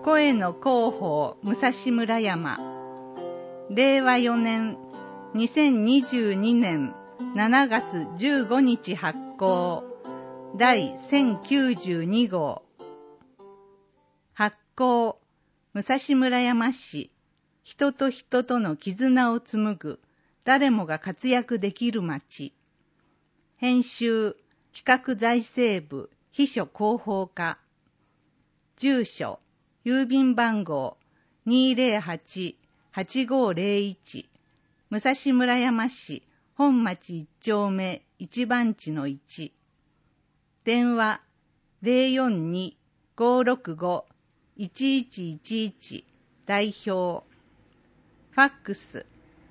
声の広報武蔵村山、令和4年2022年7月15日発行、第1092号。発行、武蔵村山市、人と人との絆を紡ぐ、誰もが活躍できる街。編集、企画財政部、秘書広報課。住所、郵便番号 208-8501、武蔵村山市本町1丁目1番地の1。電話 042-565-1111 代表。ファックス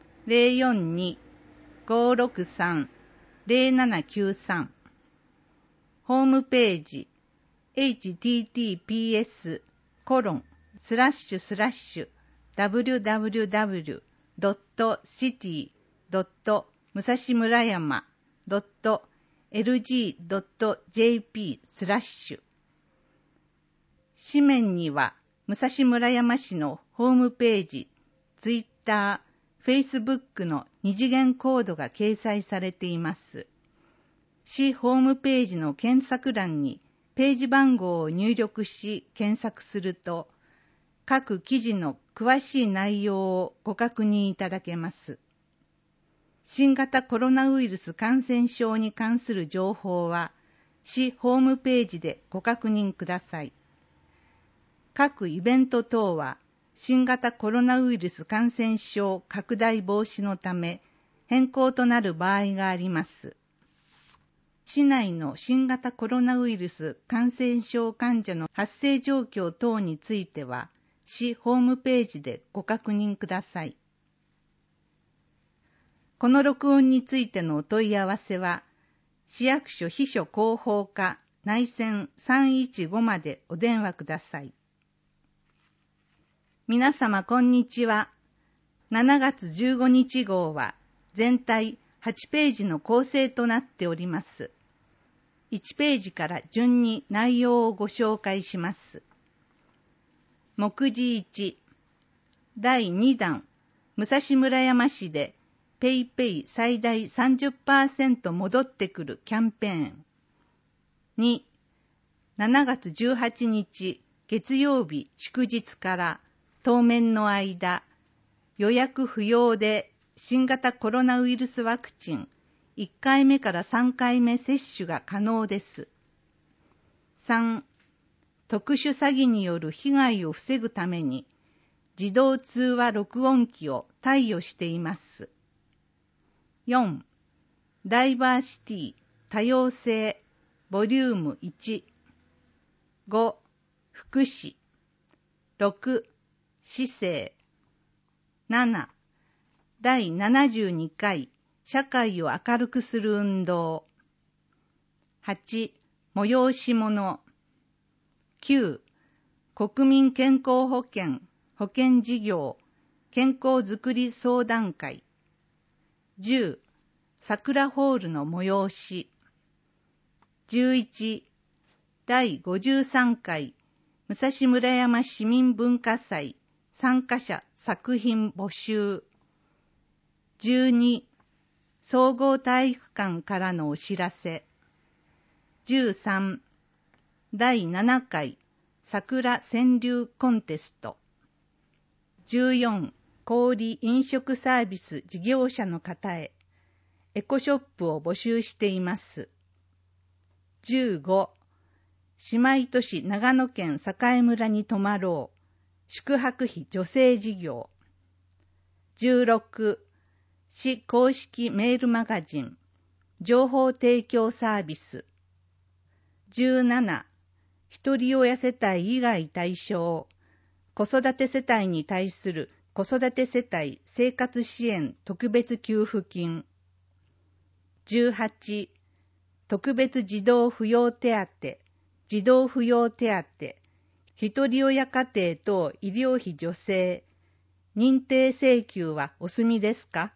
042-563-0793。ホームページ https://www.city.musashimurayama.lg.jp/ 紙面には武蔵村山市のホームページ、ツイッター、フェイスブックの二次元コードが掲載されています。市ホームページの検索欄にページ番号を入力し検索すると、各記事の詳しい内容をご確認いただけます。新型コロナウイルス感染症に関する情報は、市ホームページでご確認ください。各イベント等は、新型コロナウイルス感染症拡大防止のため、変更となる場合があります。市内の新型コロナウイルス感染症患者の発生状況等については、市ホームページでご確認ください。この録音についてのお問い合わせは、市役所秘書広報課内線315までお電話ください。皆様こんにちは。7月15日号は全体8ページの構成となっております。1ページから順に内容をご紹介します。目次1、第2弾、武蔵村山市でペイペイ最大 30% 戻ってくるキャンペーン。2、7月18日月曜日祝日から当面の間、予約不要で新型コロナウイルスワクチン1回目から3回目接種が可能です。3、特殊詐欺による被害を防ぐために自動通話録音機を貸与しています。4、ダイバーシティ、多様性、ボリューム1。5、福祉。6、市政。7、第72回社会を明るくする運動。8、催し物。9、国民健康保険、保険事業、健康づくり相談会。10、桜ホールの催し。11、第53回武蔵村山市民文化祭参加者作品募集。12、総合体育館からのお知らせ。13、第7回桜川柳コンテスト。14、小売飲食サービス事業者の方へエコショップを募集しています。15、姉妹都市長野県栄村に泊まろう宿泊費助成事業。16、市公式メールマガジン情報提供サービス。17、一人親世帯以外対象子育て世帯に対する子育て世帯生活支援特別給付金。18、特別児童扶養手当、児童扶養手当、一人親家庭等医療費助成、認定請求はお済みですか？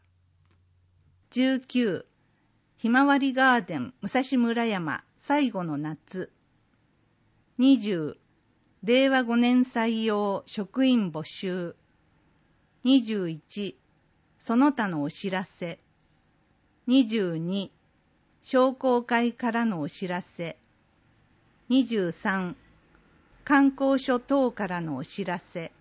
19、ひまわりガーデン武蔵村山最後の夏。20、 令和5年採用職員募集。21、その他のお知らせ。22、商工会からのお知らせ。23、観光所等からのお知らせ。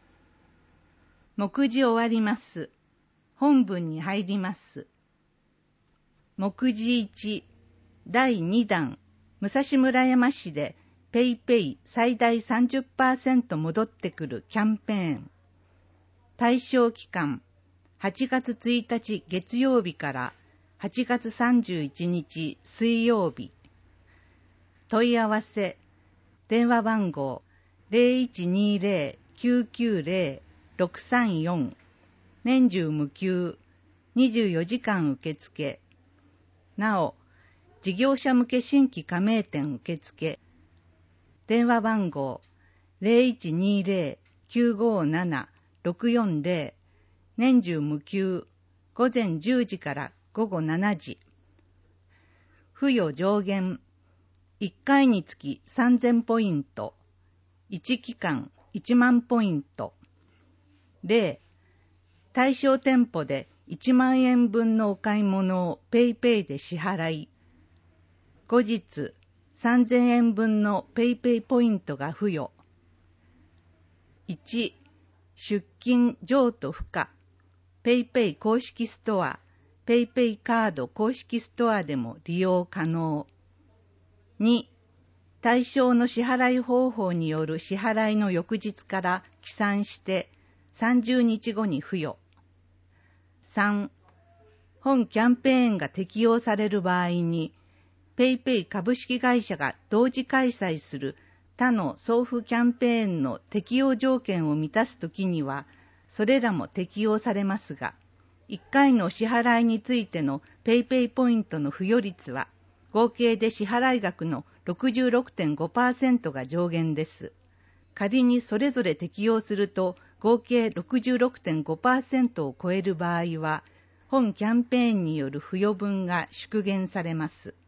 目次終わります。本文に入ります。目次1、第2弾、武蔵村山市でペイペイ最大 30% 戻ってくるキャンペーン。対象期間、8月1日月曜日から8月31日水曜日。問い合わせ、電話番号 0120-990-634、年中無休、24時間受付。なお、事業者向け新規加盟店受付。電話番号 0120-957-640、年中無休、午前10時から午後7時。付与上限、1回につき3000ポイント、1期間1万ポイント。例、対象店舗で1万円分のお買い物をペイペイで支払い、後日3000円分のペイペイポイントが付与。1、出金譲渡不可。ペイペイ公式ストア、ペイペイカード公式ストアでも利用可能。2、対象の支払い方法による支払いの翌日から起算して30日後に付与。3、本キャンペーンが適用される場合に、ペイペイ株式会社が同時開催する他の送付キャンペーンの適用条件を満たすときには、それらも適用されますが、1回の支払いについてのペイペイポイントの付与率は、合計で支払い額の 66.5% が上限です。仮にそれぞれ適用すると、合計 66.5% を超える場合は、本キャンペーンによる付与分が縮減されます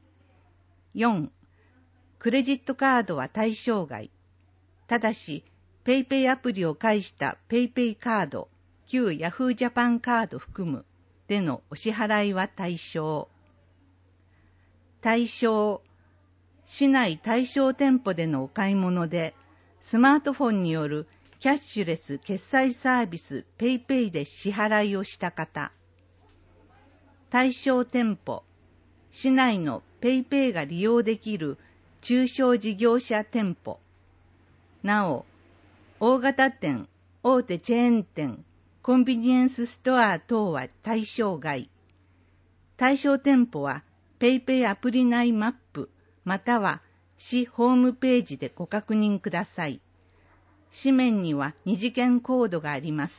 。4、クレジットカードは対象外。ただし、ペイペイアプリを介したペイペイカード、旧ヤフージャパンカード含むでのお支払いは対象。対象、市内対象店舗でのお買い物で、スマートフォンによるキャッシュレス決済サービスペイペイで支払いをした方。対象店舗、市内のペイペイが利用できる中小事業者店舗。なお、大型店、大手チェーン店、コンビニエンスストア等は対象外。対象店舗はペイペイアプリ内マップまたは市ホームページでご確認ください。紙面には2次元コードがあります。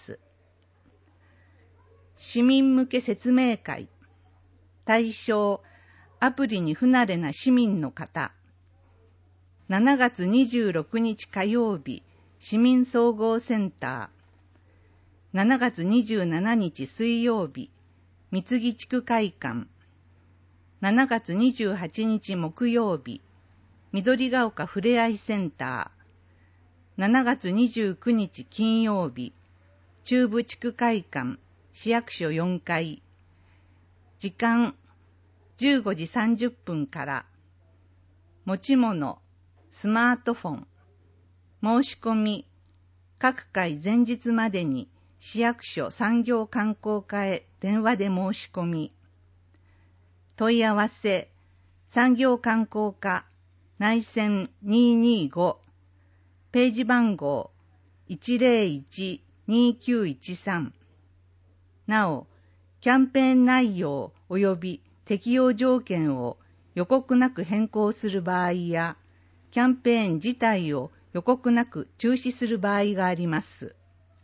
市民向け説明会。対象、アプリに不慣れな市民の方。7月26日火曜日、市民総合センター。7月27日水曜日、三木地区会館。7月28日木曜日、緑が丘ふれあいセンター。7月29日金曜日、中部地区会館、市役所4階。時間、15時30分から。持ち物、スマートフォン。申し込み、各回前日までに市役所産業観光課へ電話で申し込み。問い合わせ、産業観光課、内線225、ページ番号 101-2913。なお、キャンペーン内容及び適用条件を予告なく変更する場合や、キャンペーン自体を予告なく中止する場合があります。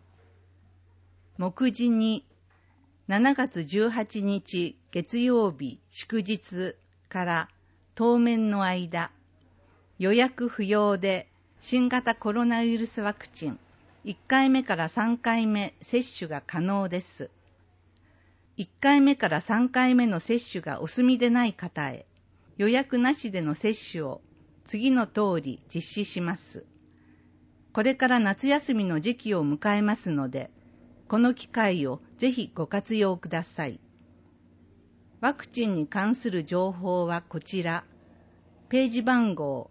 目次に、7月18日月曜日祝日から当面の間、予約不要で新型コロナウイルスワクチン1回目から3回目接種が可能です。1回目から3回目の接種がお済みでない方へ、予約なしでの接種を次の通り実施します。 これから夏休みの時期を迎えますので、この機会をぜひご活用ください。ワクチンに関する情報はこちら。ページ番号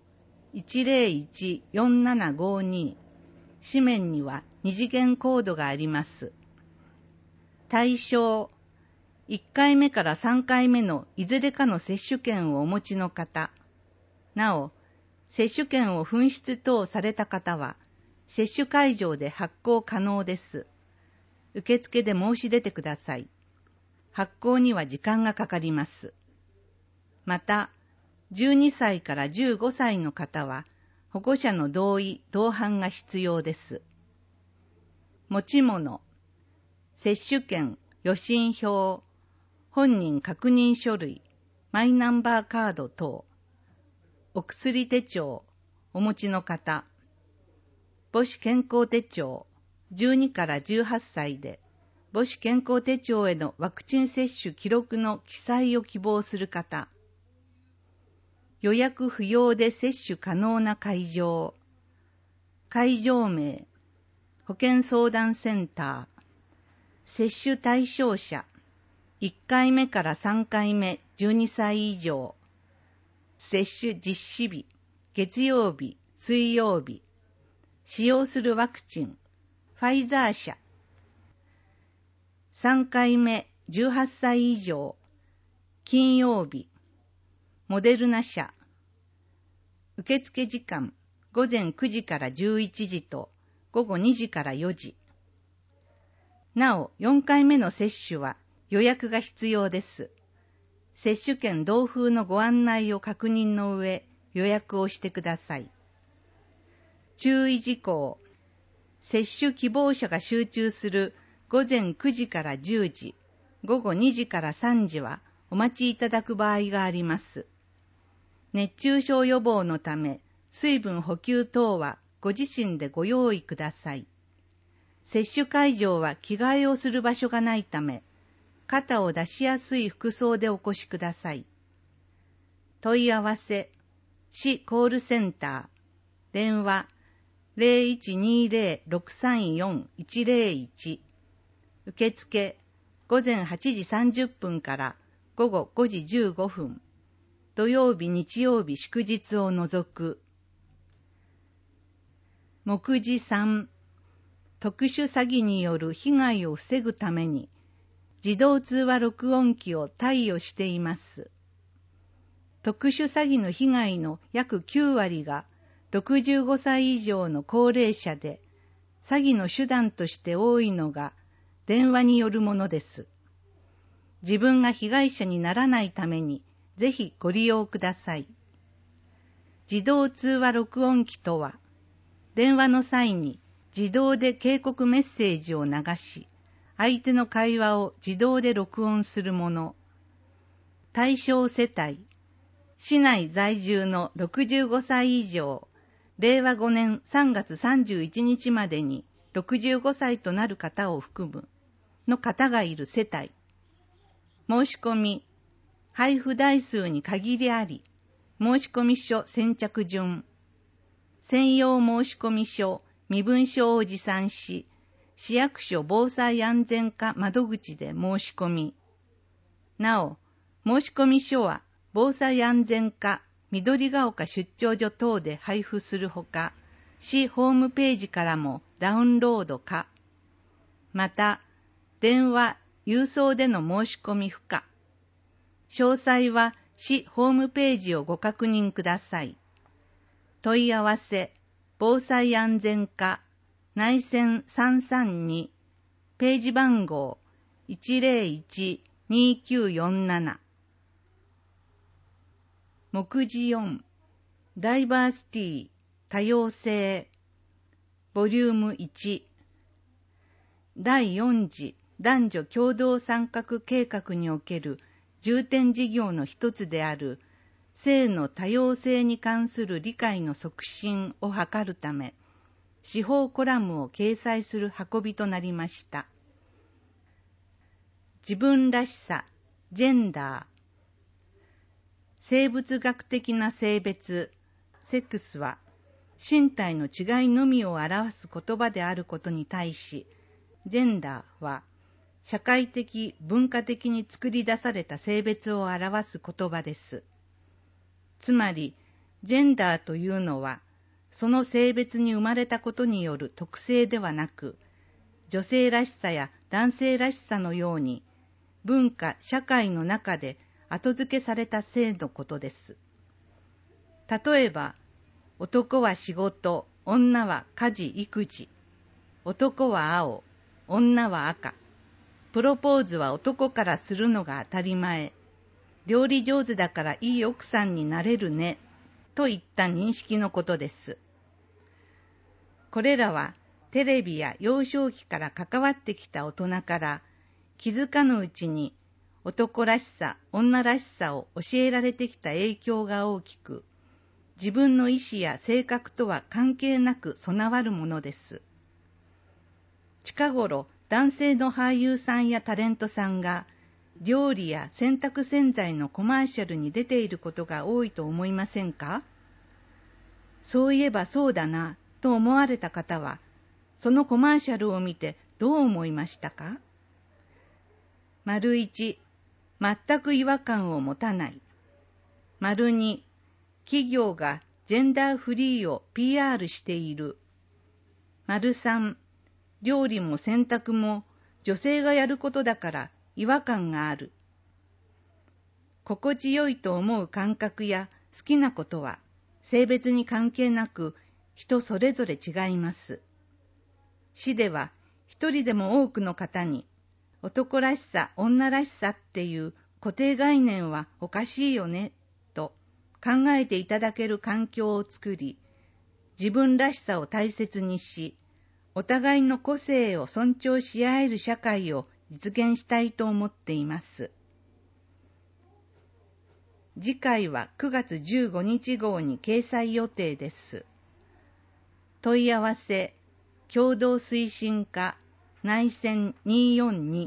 101-4752。紙面には2次元コードがあります。対象、1回目から3回目のいずれかの接種券をお持ちの方。なお、接種券を紛失等された方は、接種会場で発行可能です。受付で申し出てください。発行には時間がかかります。また、12歳から15歳の方は、保護者の同意・同伴が必要です。持ち物、接種券、予診票、本人確認書類、マイナンバーカード等、お薬手帳、お持ちの方、母子健康手帳、12から18歳で、母子健康手帳へのワクチン接種記録の記載を希望する方、予約不要で接種可能な会場、会場名、保健相談センター、接種対象者、1回目から3回目12歳以上、接種実施日、月曜日、水曜日、使用するワクチン、ファイザー社、3回目18歳以上、金曜日、モデルナ社、受付時間、午前9時から11時と午後2時から4時。なお、4回目の接種は予約が必要です。接種券同封のご案内を確認の上、予約をしてください。注意事項、接種希望者が集中する午前9時から10時、午後2時から3時はお待ちいただく場合があります。熱中症予防のため、水分補給等はご自身でご用意ください。接種会場は着替えをする場所がないため、肩を出しやすい服装でお越しください。問い合わせ、市コールセンター、電話 0120-634-101、受付、午前8時30分から午後5時15分、土曜日、日曜日、祝日を除く。目次3、特殊詐欺による被害を防ぐために、自動通話録音機を貸与しています。特殊詐欺の被害の約9割が65歳以上の高齢者で、詐欺の手段として多いのが電話によるものです。自分が被害者にならないために、ぜひご利用ください。自動通話録音機とは、電話の際に自動で警告メッセージを流し、相手の会話を自動で録音するもの。対象世帯、市内在住の65歳以上、令和5年3月31日までに65歳となる方を含むの方がいる世帯。申し込み、配布台数に限りあり、申込書先着順、専用申込書、身分証を持参し、市役所防災安全課窓口で申し込み。なお、申込書は防災安全課緑が丘出張所等で配布するほか、市ホームページからもダウンロード可。また、電話、郵送での申し込み不可。詳細は市ホームページをご確認ください。問い合わせ、防災安全課、内線332、ページ番号 101-2947。目次4、ダイバーシティ、多様性、ボリューム1、第4次男女共同参画計画における重点事業の一つである性の多様性に関する理解の促進を図るため、司法コラムを掲載する運びとなりました。自分らしさ、ジェンダー、生物学的な性別、セックスは身体の違いのみを表す言葉であることに対し、ジェンダーは社会的文化的に作り出された性別を表す言葉です。つまりジェンダーというのはその性別に生まれたことによる特性ではなく、女性らしさや男性らしさのように文化社会の中で後付けされた性のことです。例えば男は仕事、女は家事育児、男は青、女は赤、プロポーズは男からするのが当たり前、料理上手だからいい奥さんになれるね、といった認識のことです。これらはテレビや幼少期から関わってきた大人から気づかぬうちに男らしさ、女らしさを教えられてきた影響が大きく、自分の意思や性格とは関係なく備わるものです。近頃、男性の俳優さんやタレントさんが料理や洗濯洗剤のコマーシャルに出ていることが多いと思いませんか？そういえばそうだなと思われた方は、そのコマーシャルを見てどう思いましたか？1、全く違和感を持たない。2、企業がジェンダーフリーを PR している。3、料理も洗濯も女性がやることだから違和感がある。心地よいと思う感覚や好きなことは性別に関係なく人それぞれ違います。市では一人でも多くの方に男らしさ、女らしさっていう固定概念はおかしいよねと考えていただける環境を作り、自分らしさを大切にし、お互いの個性を尊重し合える社会を実現したいと思っています。次回は9月15日号に掲載予定です。問い合わせ、共同推進課内線242。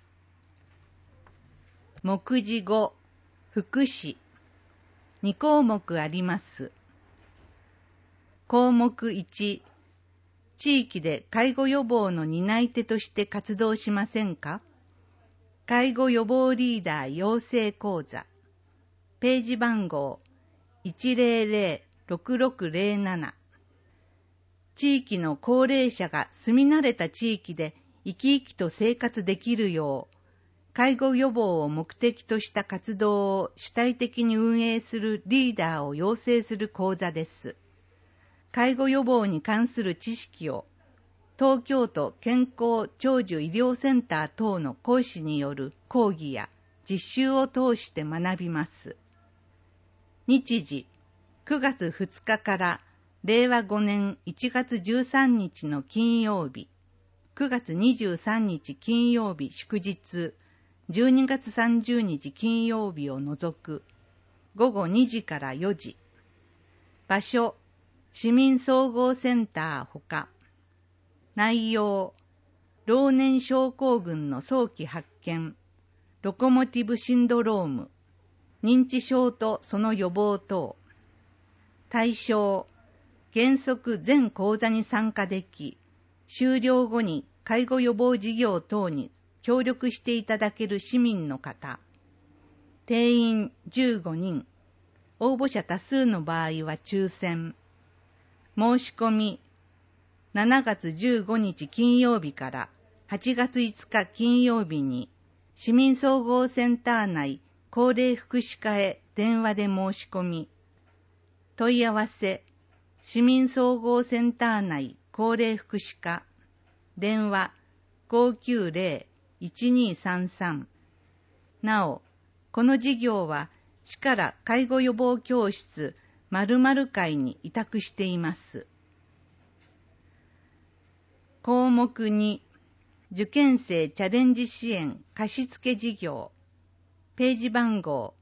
目次5、福祉。2項目あります。項目1、地域で介護予防の担い手として活動しませんか？介護予防リーダー養成講座。ページ番号 100-6607。地域の高齢者が住み慣れた地域で生き生きと生活できるよう、介護予防を目的とした活動を主体的に運営するリーダーを養成する講座です。介護予防に関する知識を東京都健康長寿医療センター等の講師による講義や実習を通して学びます。日時9月2日から令和5年1月13日の金曜日、9月23日金曜日祝日、12月30日金曜日を除く午後2時から4時。場所、市民総合センターほか。内容、老年症候群の早期発見、ロコモティブシンドローム、認知症とその予防等。対象、原則全講座に参加でき、終了後に介護予防事業等に協力していただける市民の方。定員15人。応募者多数の場合は抽選。申し込み、7月15日金曜日から8月5日金曜日に、市民総合センター内高齢福祉課へ電話で申し込み。問い合わせ、市民総合センター内高齢福祉課、電話590-1233。なお、この事業は市から介護予防教室〇〇会に委託しています。項目2、受験生チャレンジ支援貸付事業。ページ番号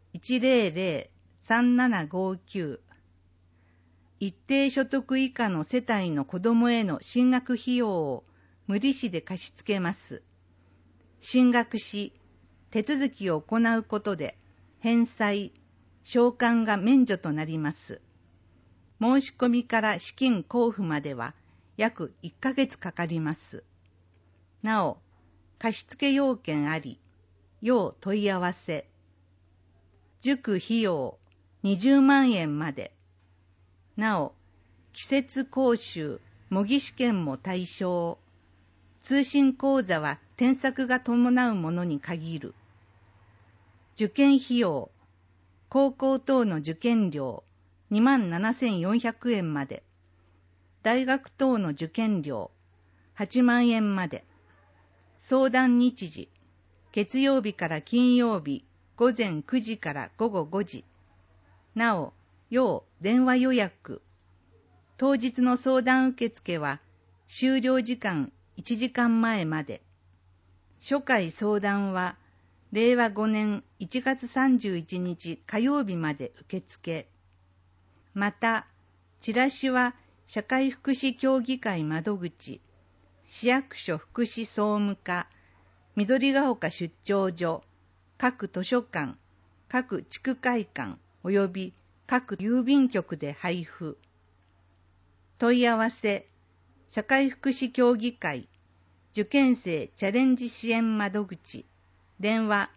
100-3759。一定所得以下の世帯の子どもへの進学費用を無利子で貸し付けます。進学し、手続きを行うことで、返済、償還が免除となります。 申し込みから資金交付までは約1ヶ月かかります。なお、貸付要件あり、要問い合わせ。塾費用20万円まで。なお、季節講習、模擬試験も対象。通信講座は添削が伴うものに限る。受験費用、高校等の受験料27,400円まで。大学等の受験料8万円まで。相談日時、月曜日から金曜日午前9時から午後5時。なお、要電話予約。当日の相談受付は終了時間1時間前まで。初回相談は令和5年1月31日火曜日まで受付。また、チラシは社会福祉協議会窓口、市役所福祉総務課、緑ヶ丘出張所、各図書館、各地区会館及び各郵便局で配布。問い合わせ、社会福祉協議会、受験生チャレンジ支援窓口、電話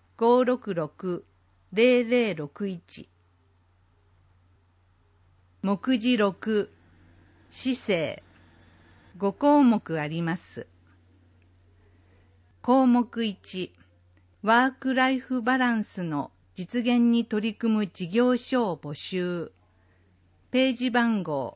566-0061。目次6、市政、5項目あります。項目1、ワークライフバランスの実現に取り組む事業所を募集。ページ番号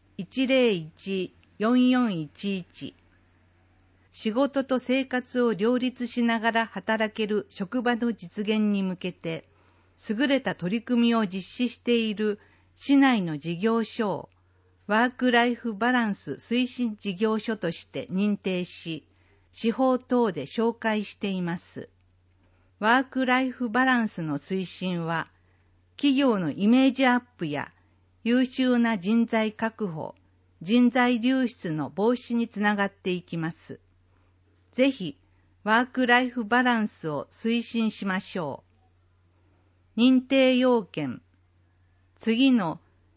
101-4411。仕事と生活を両立しながら働ける職場の実現に向けて、優れた取り組みを実施している市内の事業所をワークライフバランス推進事業所として認定し、司法等で紹介しています。ワークライフバランスの推進は、企業のイメージアップや優秀な人材確保、人材流出の防止につながっていきます。ぜひ、ワークライフバランスを推進しましょう。認定要件。次の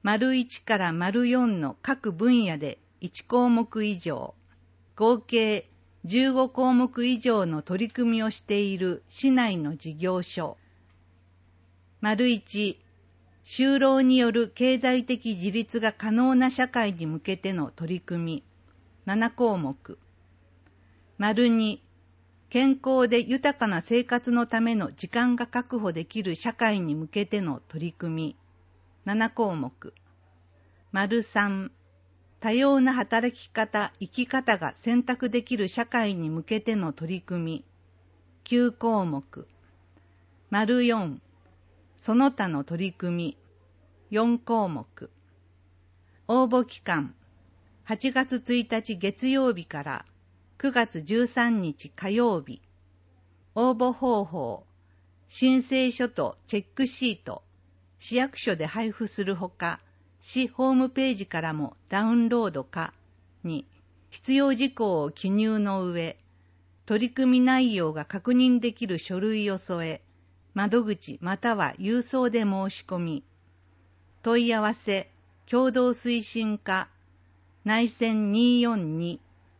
①から�4の各分野で1項目以上、合計15項目以上の取り組みをしている市内の事業所。①、就労による経済的自立が可能な社会に向けての取り組み。7項目。②、健康で豊かな生活のための時間が確保できる社会に向けての取り組み。7項目。③、多様な働き方、生き方が選択できる社会に向けての取り組み。9項目。�4、その他の取り組み。4項目。応募期間、8月1日月曜日から9月13日火曜日。応募方法、申請書とチェックシート、市役所で配布するほか、市ホームページからもダウンロード可に必要事項を記入の上、取り組み内容が確認できる書類を添え、窓口または郵送で申し込み。問い合わせ、共同推進課、内線242。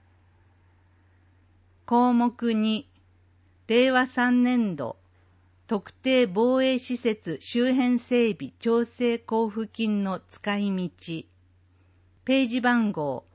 項目2、令和3年度、特定防衛施設周辺整備調整交付金の使い道。ページ番号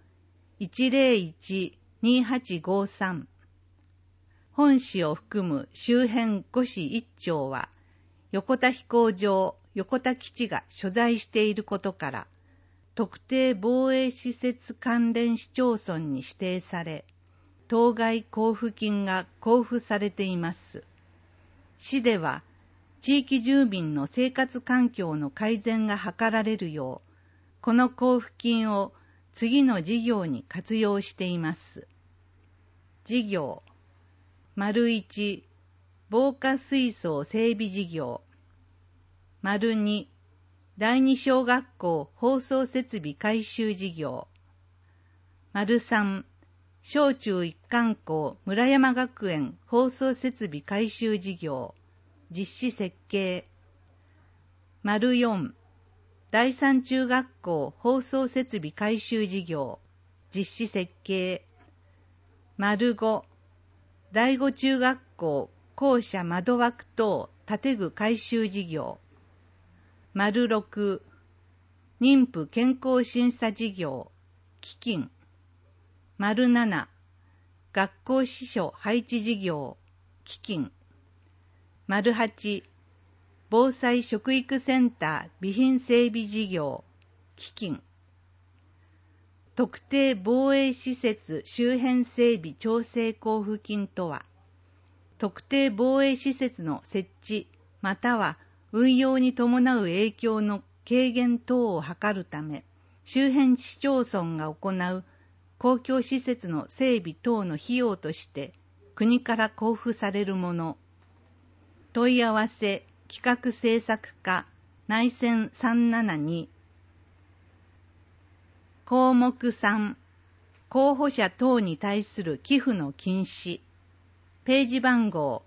101-2853。本市を含む周辺5市1町は、横田飛行場、横田基地が所在していることから、特定防衛施設関連市町村に指定され、当該交付金が交付されています。市では、地域住民の生活環境の改善が図られるよう、この交付金を次の事業に活用しています。事業、①、防火水槽整備事業。②、第二小学校放送設備改修事業。③、小中一貫校村山学園放送設備改修事業実施設計。�4、 第三中学校放送設備改修事業実施設計。丸5、第五中学校校舎窓枠等建具改修事業。丸6、妊婦健康審査事業基金。丸7、学校司書配置事業基金。丸8、防災食育センター備品整備事業基金。特定防衛施設周辺整備調整交付金とは、特定防衛施設の設置または運用に伴う影響の軽減等を図るため、周辺市町村が行う公共施設の整備等の費用として国から交付されるもの。問い合わせ企画制作課内線372。項目3、候補者等に対する寄付の禁止。ページ番号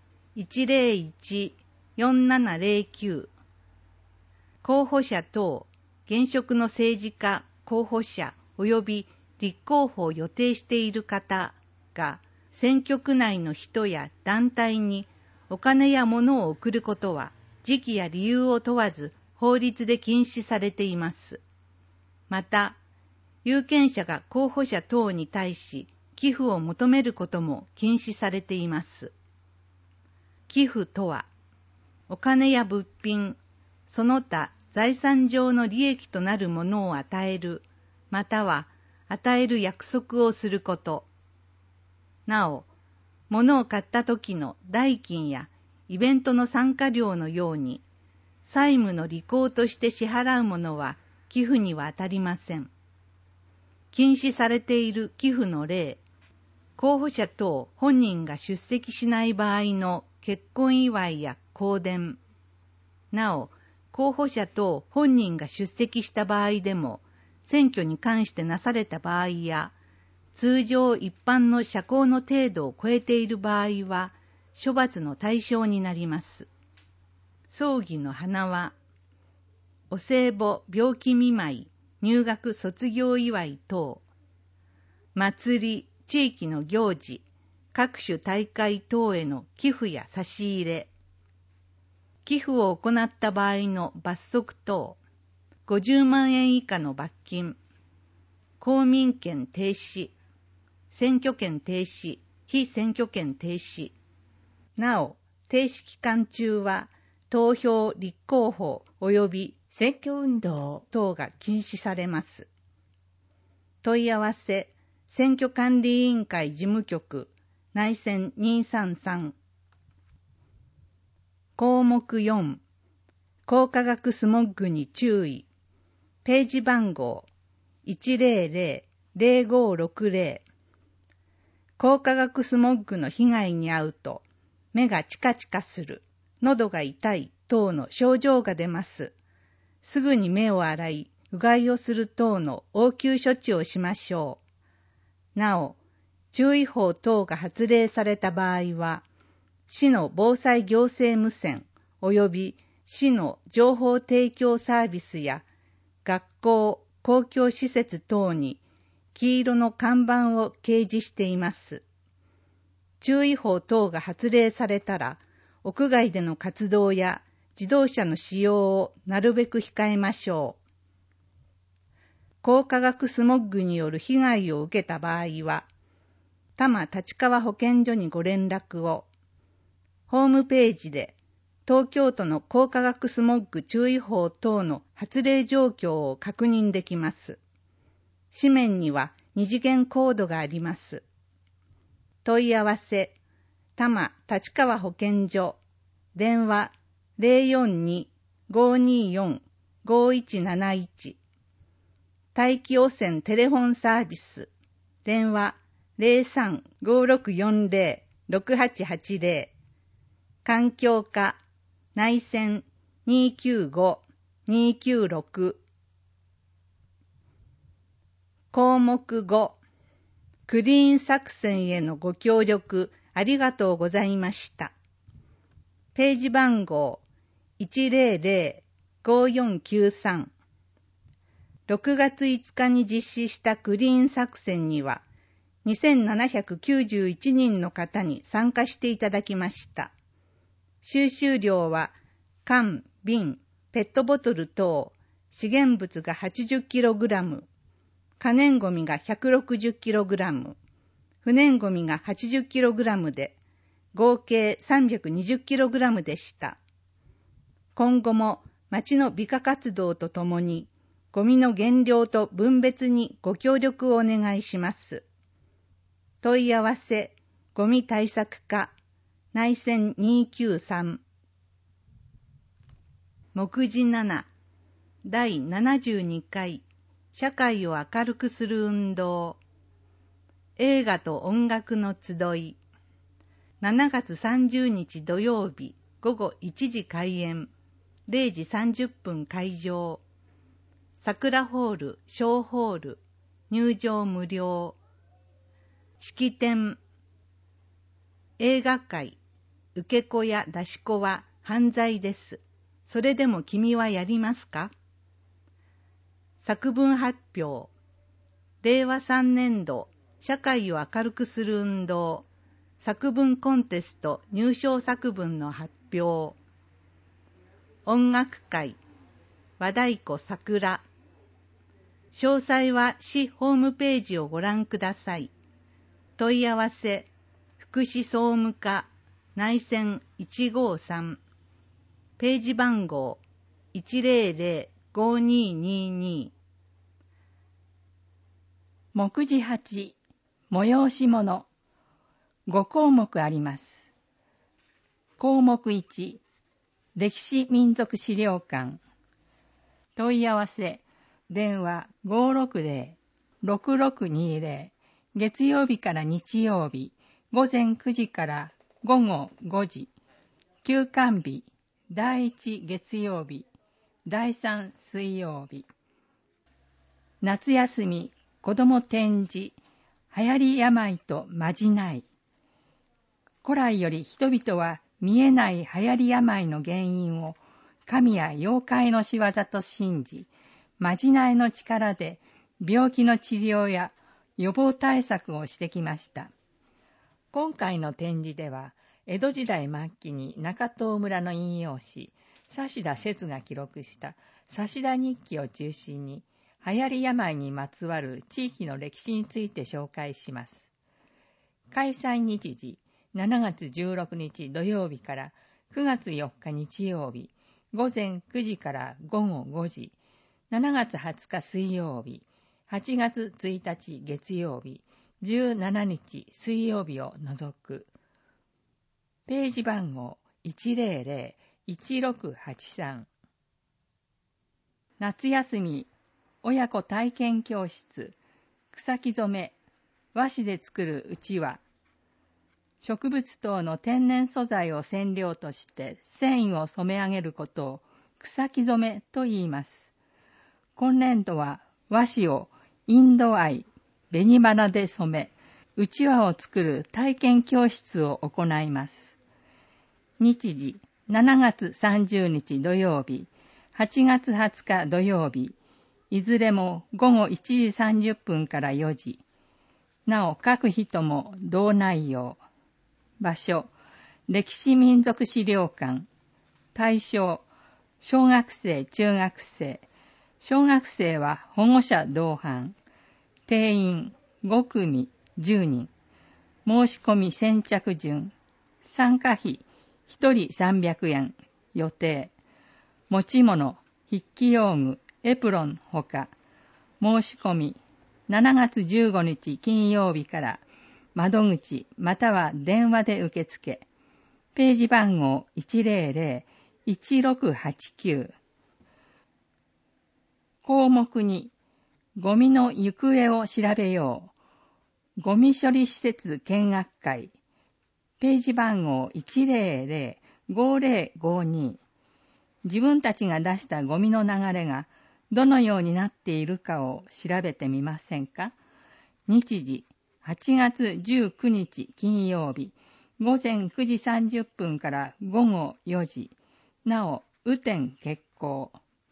101-4709。候補者等、現職の政治家、候補者及び立候補を予定している方が選挙区内の人や団体にお金や物を送ることは時期や理由を問わず法律で禁止されています。また、有権者が候補者等に対し寄付を求めることも禁止されています。寄付とは、お金や物品、その他財産上の利益となるものを与える、または与える約束をすること。なお、物を買った時の代金やイベントの参加料のように、債務の履行として支払うものは寄付には当たりません。禁止されている寄付の例、候補者等本人が出席しない場合の結婚祝いや香典。なお、候補者等本人が出席した場合でも、選挙に関してなされた場合や、通常一般の社交の程度を超えている場合は、処罰の対象になります。葬儀の花輪、お歳暮、病気見舞い、入学卒業祝い等、祭り、地域の行事、各種大会等への寄付や差し入れ、寄付を行った場合の罰則等、50万円以下の罰金、公民権停止、選挙権停止、被選挙権停止。なお、停止期間中は投票、立候補及び選挙運動等が禁止されます。問い合わせ、選挙管理委員会事務局内線233。項目4、光化学スモッグに注意。ページ番号100-0560。光化学スモッグの被害に遭うと、目がチカチカする、喉が痛い等の症状が出ます。すぐに目を洗い、うがいをする等の応急処置をしましょう。なお、注意報等が発令された場合は、市の防災行政無線及び市の情報提供サービスや学校、公共施設等に黄色の看板を掲示しています。注意報等が発令されたら、屋外での活動や自動車の使用をなるべく控えましょう。光化学スモッグによる被害を受けた場合は、多摩立川保健所にご連絡を。ホームページで東京都の光化学スモッグ注意報等の発令状況を確認できます。紙面には二次元コードがあります。問い合わせ、多摩立川保健所、電話042-524-5171。大気汚染テレフォンサービス、電話03-5640-6880。環境課内線295-296。項目5、クリーン作戦へのご協力ありがとうございました。ページ番号 5493。6月5日に実施したクリーン作戦には、2791人の方に参加していただきました。収集量は、缶、瓶、ペットボトル等、資源物が 80kg、可燃ごみが 160kg、不燃ごみが 80kg で、合計 320kg でした。今後も町の美化活動とともに、ゴミの減量と分別にご協力をお願いします。問い合わせ、ゴミ対策課、内線293。目次7、第72回、社会を明るくする運動。映画と音楽の集い。7月30日土曜日、午後1時開演、0時30分開場。桜ホール、小ホール、入場無料。式典。映画会、受け子や出し子は犯罪です。それでも君はやりますか？作文発表。令和3年度、社会を明るくする運動。作文コンテスト入賞作文の発表。音楽会。和太鼓桜。詳細は市ホームページをご覧ください。問い合わせ、福祉総務課、内線153。ページ番号 100-5222。 目次8、催し物。5項目あります。項目1、歴史民族資料館。問い合わせ、電話 560-6620。月曜日から日曜日、午前9時から午後5時。休館日、第1月曜日、第3水曜日。夏休み、子ども展示、流行り病とまじない。古来より人々は見えない流行り病の原因を神や妖怪の仕業と信じ、まじないの力で病気の治療や予防対策をしてきました。今回の展示では、江戸時代末期に中東村の引用紙、指田節が記録した指田日記を中心に、流行り病にまつわる地域の歴史について紹介します。開催日時、7月16日土曜日から9月4日日曜日、午前9時から午後5時、7月20日水曜日、8月1日月曜日、17日水曜日を除く。ページ番号 100-1683。夏休み、親子体験教室、草木染め、和紙で作るうちわ。植物等の天然素材を染料として繊維を染め上げることを草木染めと言います。今年度は和紙をインド藍、紅花で染め、うちわを作る体験教室を行います。日時、7月30日土曜日、8月20日土曜日、いずれも午後1時30分から4時。なお各人も同内容。場所、歴史民族資料館。対象、小学生、中学生。小学生は保護者同伴。定員5組10人。申し込み先着順。参加費1人300円。予定。持ち物、筆記用具、エプロンほか。申し込み7月15日金曜日から窓口または電話で受付。ページ番号 100-1689。項目2、ゴミの行方を調べよう。ゴミ処理施設見学会。ページ番号 100-5052。自分たちが出したゴミの流れがどのようになっているかを調べてみませんか？日時、8月19日金曜日、午前9時30分から午後4時。なお、雨天決行。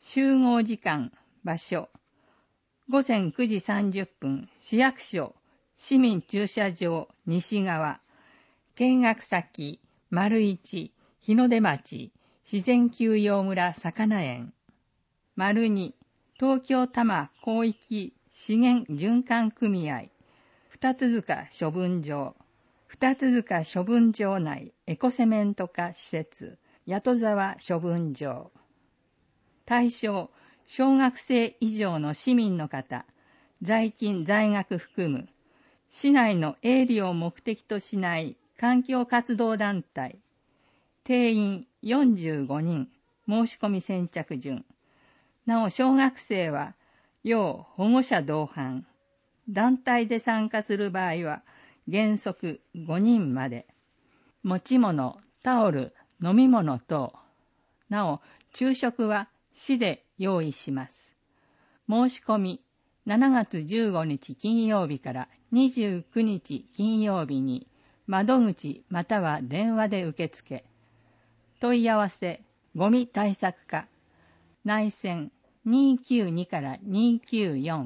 集合時間、場所。午前9時30分、市役所、市民駐車場、西側。見学先、丸一、日の出町、自然休養村魚園。丸二、東京多摩広域資源循環組合。二塚処分場。二塚処分場内エコセメント化施設。八戸沢処分場。対象、小学生以上の市民の方、在勤在学含む、市内の営利を目的としない環境活動団体、定員45人、申し込み先着順。なお、小学生は、要保護者同伴。団体で参加する場合は、原則5人まで。持ち物、タオル、飲み物等。なお、昼食は市で用意します。申し込み、7月15日金曜日から29日金曜日に、窓口または電話で受付。問い合わせ、ゴミ対策課。内線292から294。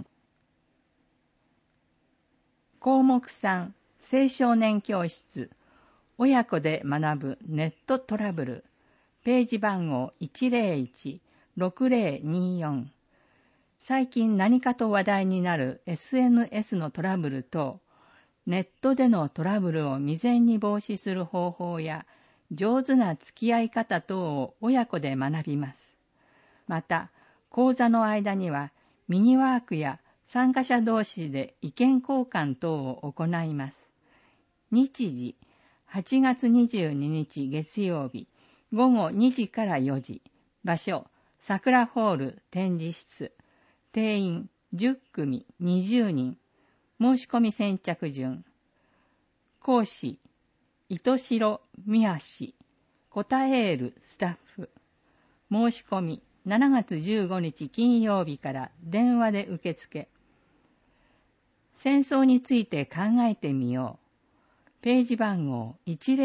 項目3、青少年教室。親子で学ぶネットトラブル。ページ番号101-6024。最近何かと話題になる SNS のトラブルと、ネットでのトラブルを未然に防止する方法や、上手な付き合い方等を親子で学びます。また、講座の間には、ミニワークや参加者同士で意見交換等を行います。日時、8月22日月曜日、午後2時から4時。場所、桜ホール展示室。定員10組20人。申し込み先着順。講師、糸代宮氏。コタエールスタッフ。申し込み、7月15日金曜日から電話で受付。戦争について考えてみよう。ページ番号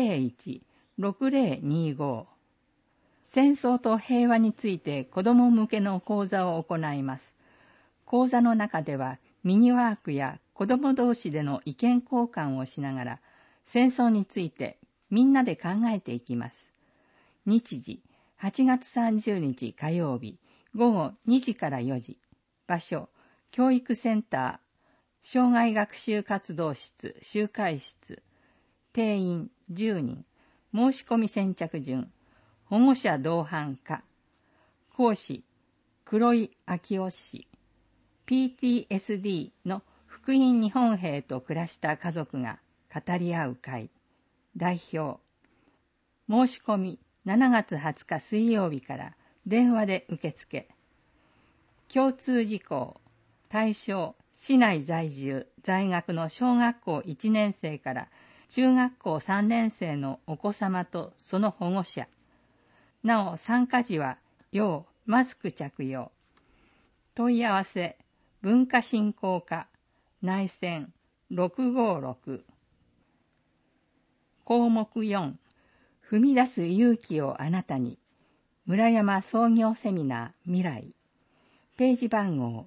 101-6025。戦争と平和について子ども向けの講座を行います。講座の中ではミニワークや子ども同士での意見交換をしながら戦争についてみんなで考えていきます。日時、8月30日火曜日、午後2時から4時。場所、教育センター、障害学習活動室、集会室。定員10人。申し込み先着順。保護者同伴課。講師、黒井昭夫氏。PTSD の福音日本兵と暮らした家族が語り合う会。代表。申し込み7月20日水曜日から電話で受付。共通事項。対象、市内在住、在学の小学校1年生から中学校3年生のお子様とその保護者。なお、参加時は要マスク着用。問い合わせ、文化振興課、内線656。項目4、踏み出す勇気をあなたに。村山創業セミナー未来。ページ番号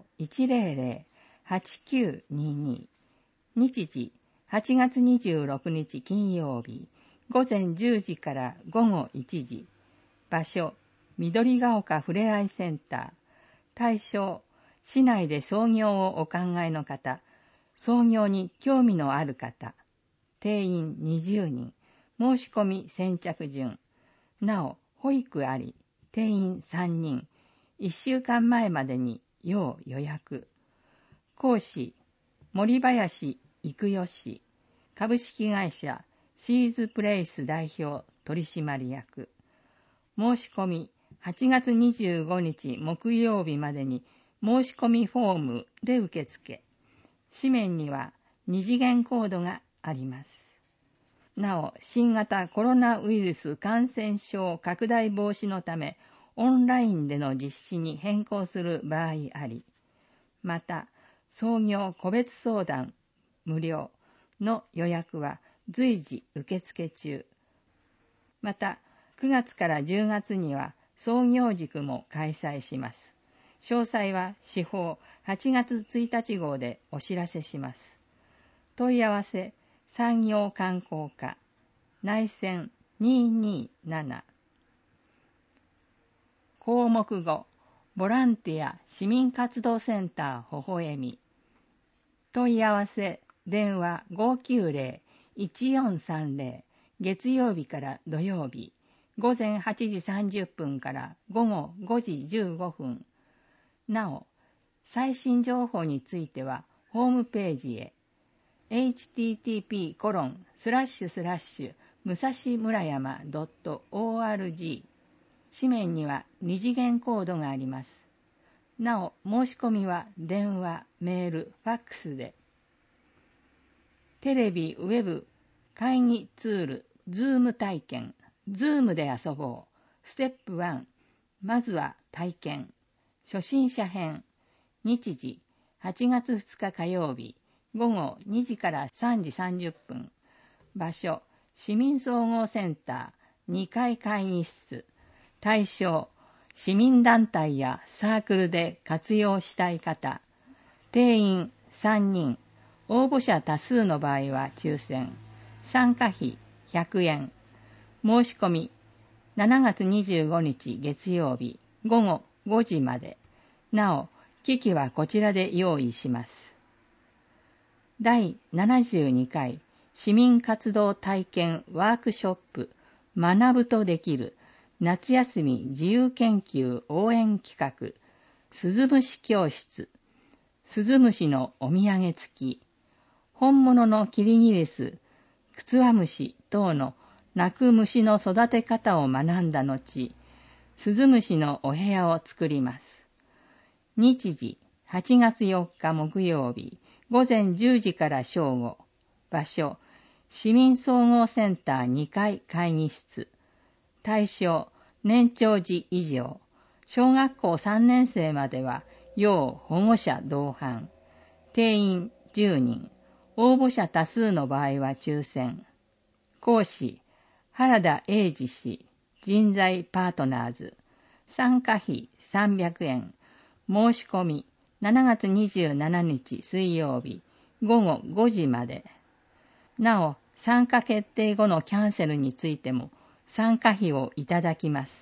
100-8922。日時、8月26日金曜日、午前10時から午後1時。場所、緑が丘ふれあいセンター。対象、市内で創業をお考えの方、創業に興味のある方。定員20人。申し込み先着順。なお、保育あり。定員3人。1週間前までに要予約。講師、森林育代氏。株式会社シーズプレイス代表取締役。申し込み8月25日木曜日までに申し込みフォームで受付。紙面には2次元コードがあります。なお、新型コロナウイルス感染症拡大防止のため、オンラインでの実施に変更する場合あり、また、創業個別相談無料の予約は随時受付中。また、9月から10月には創業塾も開催します。詳細は司法8月1日号でお知らせします。問い合わせ産業観光課内線227。項目5、ボランティア市民活動センターほほえみ。問い合わせ電話590-1430、月曜日から土曜日午前8時30分から午後5時15分。なお、最新情報についてはホームページへ http:// 武蔵村山 .org。 紙面には二次元コードがあります。なお、申し込みは電話、メール、ファックスで。テレビ、ウェブ、会議ツール、ズーム体験、ズームで遊ぼう。ステップ1、まずは体験。初心者編。日時、8月2日火曜日、午後2時から3時30分。場所、市民総合センター、2階会議室。対象、市民団体やサークルで活用したい方。定員3人。応募者多数の場合は抽選。参加費100円。申し込み7月25日月曜日午後5時まで。なお、機器はこちらで用意します。第72回市民活動体験ワークショップ学ぶとできる夏休み自由研究応援企画鈴虫教室。鈴虫のお土産付き。本物のキリギリス、クツワムシ等の鳴く虫の育て方を学んだ後、鈴虫のお部屋を作ります。日時、8月4日木曜日、午前10時から正午。場所、市民総合センター2階会議室。対象、年長児以上。小学校3年生までは、要保護者同伴。定員10人。応募者多数の場合は抽選。講師、原田英二氏、人材パートナーズ。参加費300円。申し込み、7月27日水曜日、午後5時まで。なお、参加決定後のキャンセルについても、参加費をいただきます。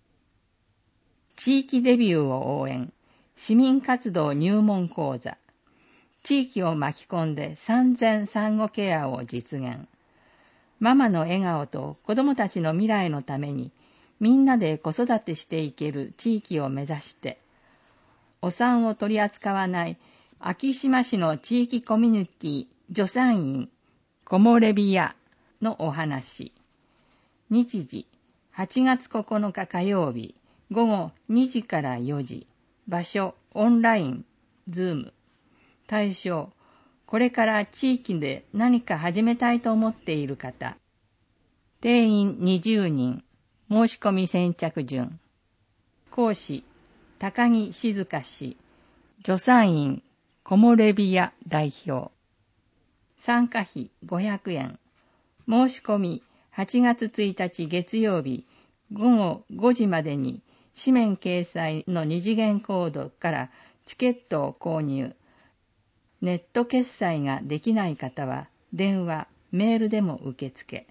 地域デビューを応援、市民活動入門講座。地域を巻き込んで産前産後ケアを実現。ママの笑顔と子どもたちの未来のために、みんなで子育てしていける地域を目指して、お産を取り扱わない昭島市の地域コミュニティ助産院木漏れ日屋のお話。日時、8月9日火曜日、午後2時から4時。場所、オンライン、ズーム。対象、これから地域で何か始めたいと思っている方。定員20人。申し込み先着順。講師、高木静香氏。助産院、木漏れ日屋代表。参加費500円。申し込み8月1日月曜日午後5時までに紙面掲載の二次元コードからチケットを購入。ネット決済ができない方は電話、メールでも受付。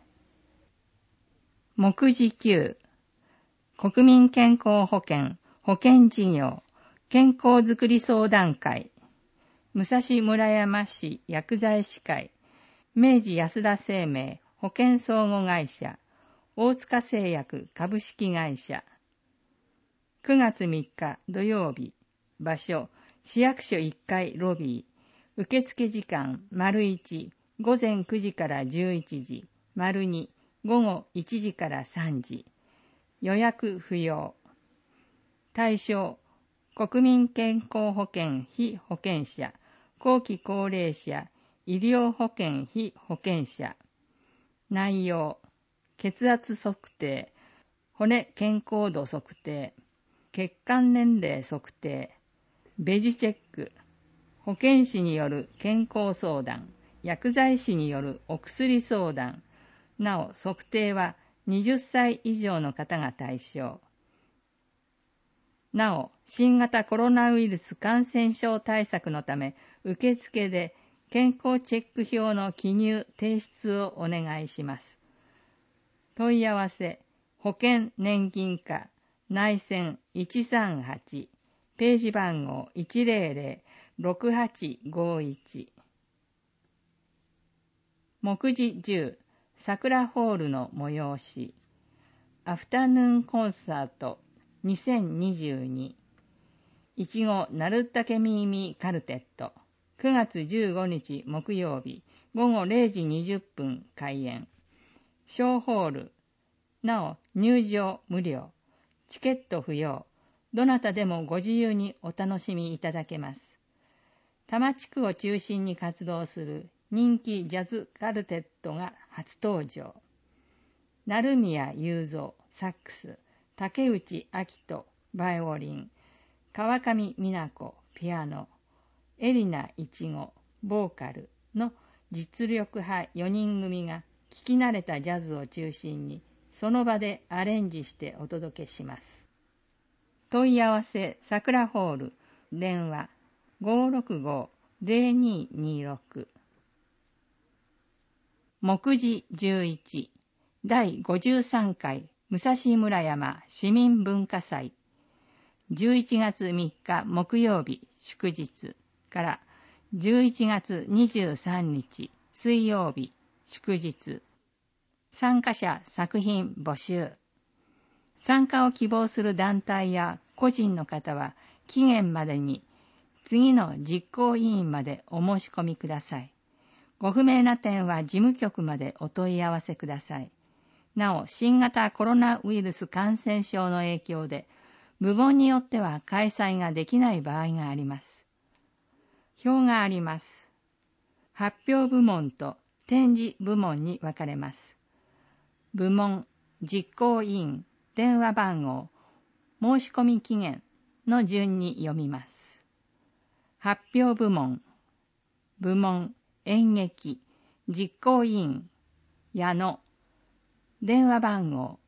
目次9、国民健康保険、保険事業、健康づくり相談会、武蔵村山市薬剤師会、明治安田生命保険相互会社、大塚製薬株式会社。9月3日土曜日、場所、市役所1階ロビー。受付時間、1、午前9時から11時、2、午後1時から3時。予約不要。対象、国民健康保険被保険者、後期高齢者、医療保険被保険者。内容、血圧測定、骨健康度測定、血管年齢測定、ベジチェック、保健師による健康相談、薬剤師によるお薬相談。なお、測定は20歳以上の方が対象。 なお、新型コロナウイルス感染症対策のため、受付で健康チェック表の記入・提出をお願いします。問い合わせ、保険年金課内線138、ページ番号 100-6851。目次10、桜ホールの催し、アフタヌーンコンサート2022、いちごなるったけみーみーカルテット、9月15日木曜日午後0時20分開演。小ホール、なお入場無料、チケット不要、どなたでもご自由にお楽しみいただけます。多摩地区を中心に活動する人気ジャズカルテットが初登場。成宮雄三サックス、竹内明人バイオリン、川上美奈子ピアノ、エリナいちごボーカルの実力派4人組が聞き慣れたジャズを中心にその場でアレンジしてお届けします。問い合わせ桜ホール、電話 565-0226。目次11、第53回武蔵村山市民文化祭、11月3日木曜日祝日から11月23日水曜日祝日。参加者作品募集。参加を希望する団体や個人の方は期限までに次の実行委員までお申し込みください。ご不明な点は事務局までお問い合わせください。なお、新型コロナウイルス感染症の影響で部門によっては開催ができない場合があります。表があります。発表部門と展示部門に分かれます。部門、実行委員、電話番号、申し込み期限の順に読みます。発表部門、部門、演劇、実行委員、矢野、電話番号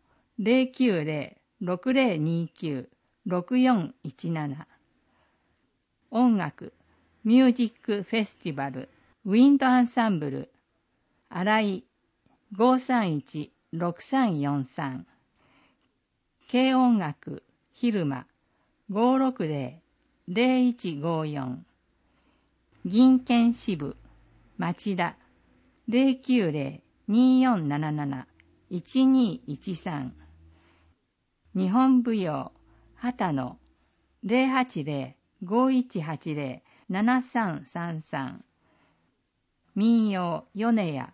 090-6029-6417。音楽、ミュージックフェスティバル、ウィンドアンサンブル、新井 531-6343。軽音楽、昼間 560-0154。銀券支部、町田 090-2477-1213。日本舞踊、畑野 080-5180-7333。民謡、米屋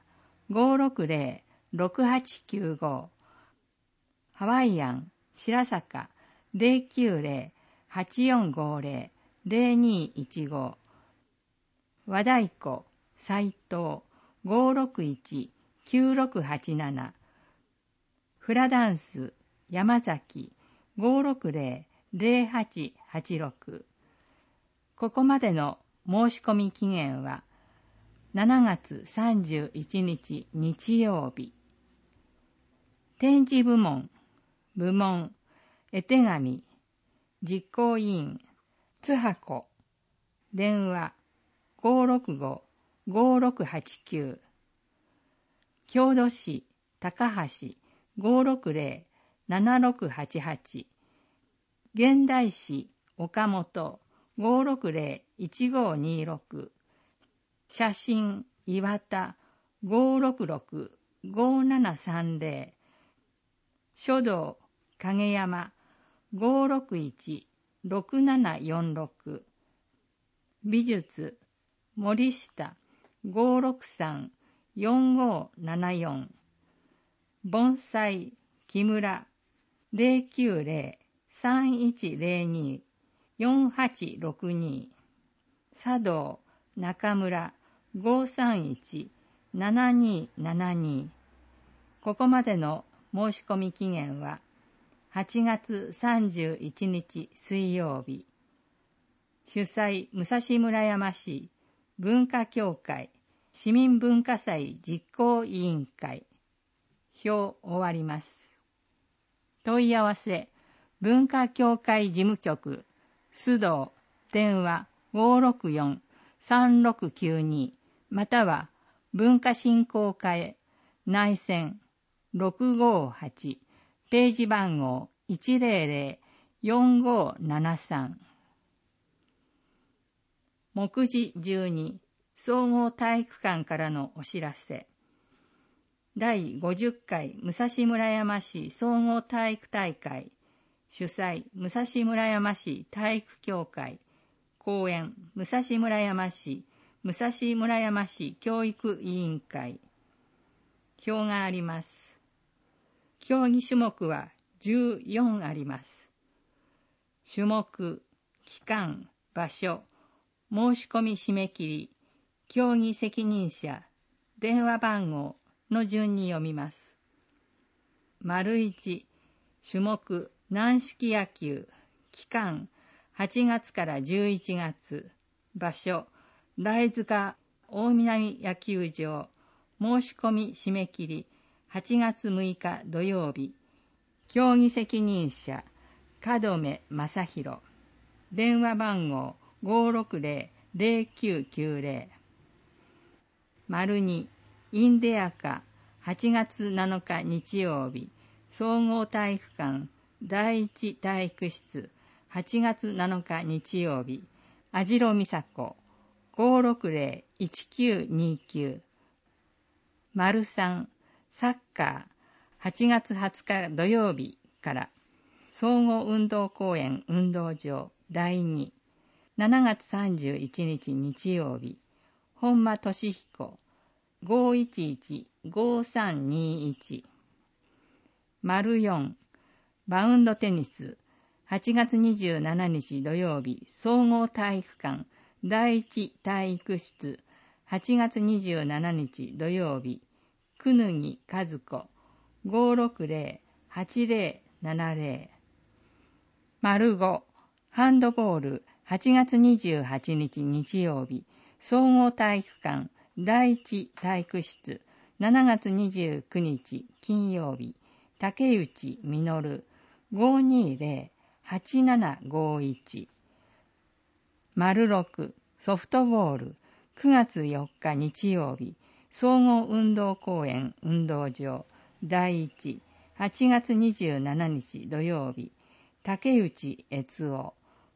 560-6895。ハワイアン、白坂 090-8450-0215。和太鼓、斉藤 561-9687。フラダンス、山崎 560-0886。ここまでの申し込み期限は7月31日日曜日。展示部門、部門、絵手紙、実行委員、津箱、電話 565-5689。郷土市、高橋 560-7688。現代市、岡本 560-1526。写真、岩田 566-5730。書道、影山 561-6746。美術、森下 563-4574。盆栽、木村 090-3102-4862。茶道、中村 531-7272。ここまでの申し込み期限は8月31日水曜日。主催、武蔵村山市文化協会市民文化祭実行委員会。表終わります。問い合わせ文化協会事務局、須藤、電話 564-3692 または文化振興課へ内線658ページ番号 100-4573 目次12総合体育館からのお知らせ。第50回武蔵村山市総合体育大会主催武蔵村山市体育協会講演武蔵村山市教育委員会表があります。競技種目は14あります。種目、期間、場所、申し込み締め切り、競技責任者、電話番号の順に読みます。1、種目、軟式野球、期間、8月から11月、場所、来塚大南野球場、申し込み締め切り、8月6日土曜日、競技責任者、門目正弘、電話番号 560-0990。2、インデアカ8月7日日曜日、総合体育館第一体育室8月7日日曜日、網代美佐子 560-1929。3、サッカー8月20日土曜日から総合運動公園運動場第2 7月31日日曜日、本間俊彦 511-5321。4、バウンドテニス8月27日土曜日、総合体育館第一体育室8月27日土曜日、久木和子 560-8070。5、ハンドボール8月28日日曜日、総合体育館第一体育室7月29日金曜日、竹内実 520-8751。6、ソフトボール9月4日日曜日、総合運動公園運動場第一8月27日土曜日、竹内悦夫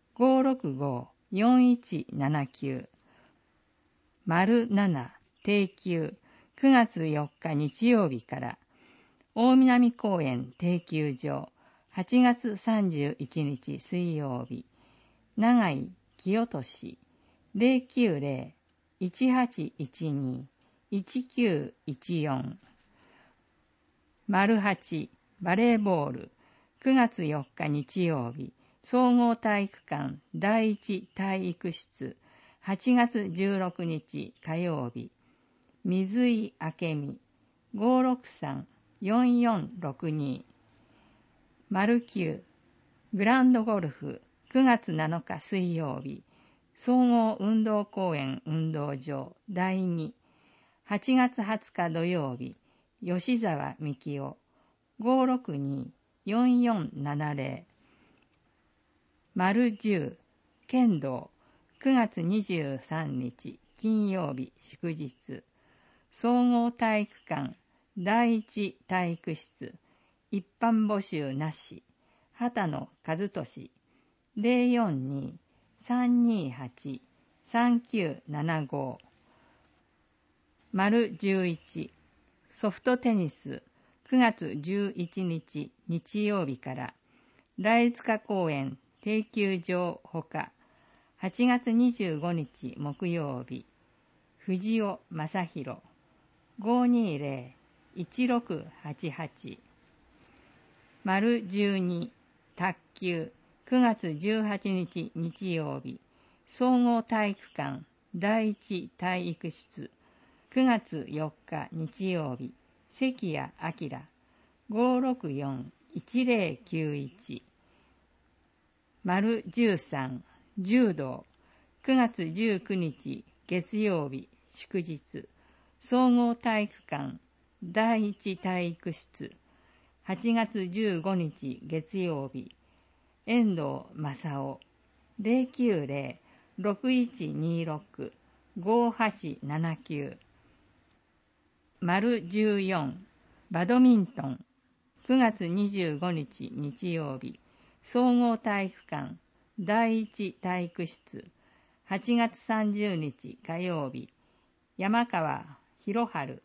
565-4179。7、定休9月4日日曜日から大南公園定休場8月31日水曜日、長井清俊 090-1812-1914。8、バレーボール9月4日日曜日、総合体育館第一体育室8月16日火曜日、水井明美 563-4462。9、グランドゴルフ9月7日水曜日、総合運動公園運動場第2 8月20日土曜日、吉沢幹夫 562-4470。10、剣道9月23日金曜日祝日、総合体育館第一体育室一般募集なし、畑野和俊 042-328-3975。11、ソフトテニス9月11日日曜日から来塚公園定休場ほか8月25日木曜日、藤尾正弘 520-1688。12、卓球9月18日日曜日、総合体育館第一体育室9月4日日曜日、関谷明 564-1091。13、柔道9月19日月曜日祝日、総合体育館第一体育室8月15日月曜日、 遠藤正夫 090-6126-5879 丸14バドミントン9月25日日曜日総合体育館第一体育室8月30日火曜日山川博春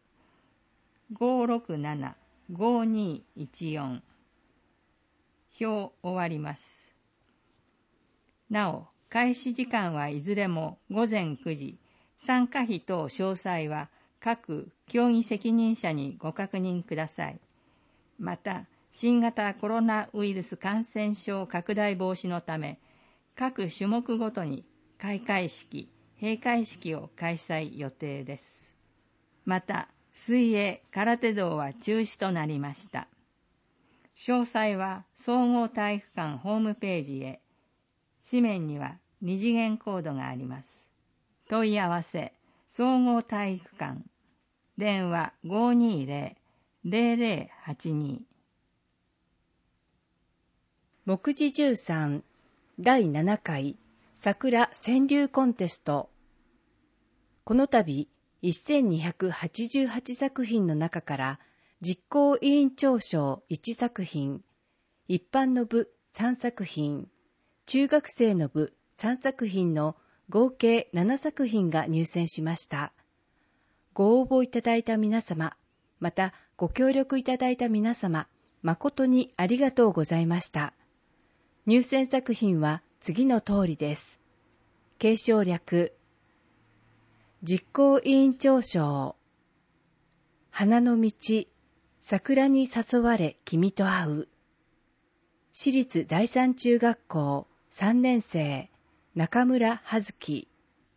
567-5214 表終わります。なお、開始時間はいずれも午前9時、参加費等詳細は各競技責任者にご確認ください。また、新型コロナウイルス感染症拡大防止のため、各種目ごとに開会式、閉会式を開催予定です。また、水泳、空手道は中止となりました。詳細は総合体育館ホームページへ。紙面には2次元コードがあります。問い合わせ、総合体育館。電話 520-0082。 目次13第7回桜川柳コンテスト。この度1288作品の中から実行委員長賞1作品、一般の部3作品、中学生の部3作品の合計7作品が入選しました。ご応募いただいた皆様、またご協力いただいた皆様、誠にありがとうございました。入選作品は次の通りです。継承略、実行委員長賞、花の道、桜に誘われ君と会う、私立第三中学校3年生、中村葉月、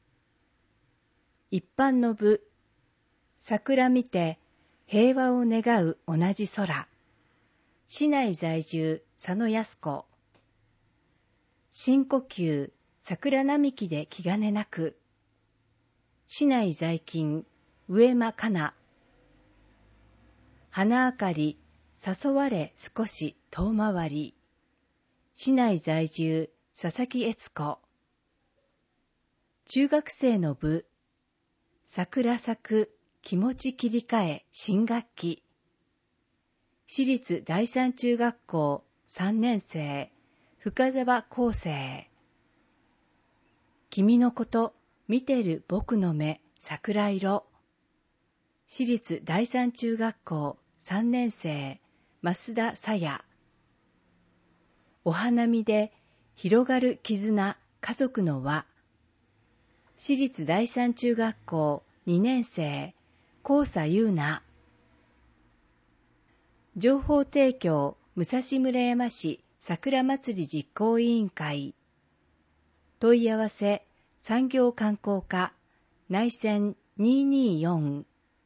一般の部、桜見て平和を願う同じ空、市内在住佐野靖子、深呼吸、桜並木で気兼ねなく、市内在勤、上間かな、花あかり、誘われ少し遠回り、市内在住、佐々木悦子、中学生の部、桜咲く、気持ち切り替え新学期、私立第三中学校3年生、深沢康生、君のこと見てる僕の目桜色、私立第三中学校3年生、増田さや、お花見で広がる絆家族の輪、私立第三中学校2年生、高佐優奈、情報提供武蔵村山市桜祭り実行委員会、問い合わせ産業観光課内線224、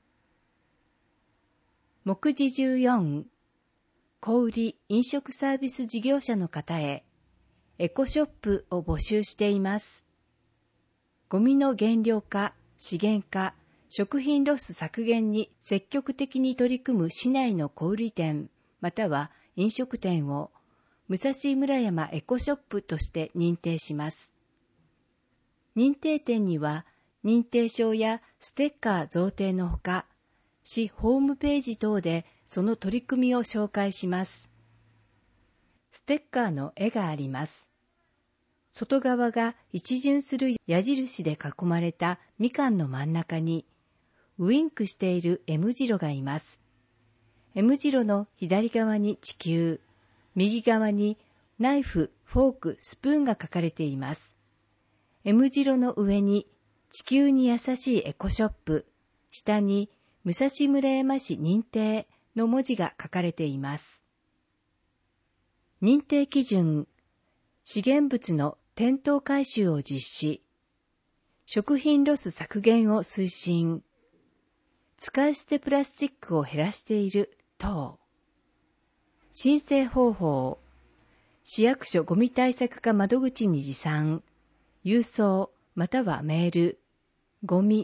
目次14、小売飲食サービス事業者の方へエコショップを募集しています。ゴミの減量化、資源化、食品ロス削減に積極的に取り組む市内の小売店または飲食店を武蔵村山エコショップとして認定します。認定店には認定証やステッカー贈呈のほか、市ホームページ等でその取り組みを紹介します。ステッカーの絵があります。外側が一巡する矢印で囲まれたみかんの真ん中に、ウインクしている M 字路がいます。M 字路の左側に地球、右側にナイフ、フォーク、スプーンが書かれています。M 字路の上に地球に優しいエコショップ、下に武蔵村山市認定の文字が書かれています。認定基準、資源物の店頭回収を実施、食品ロス削減を推進、使い捨てプラスチックを減らしている等。申請方法、市役所ゴミ対策課窓口に持参、郵送またはメール、ゴミ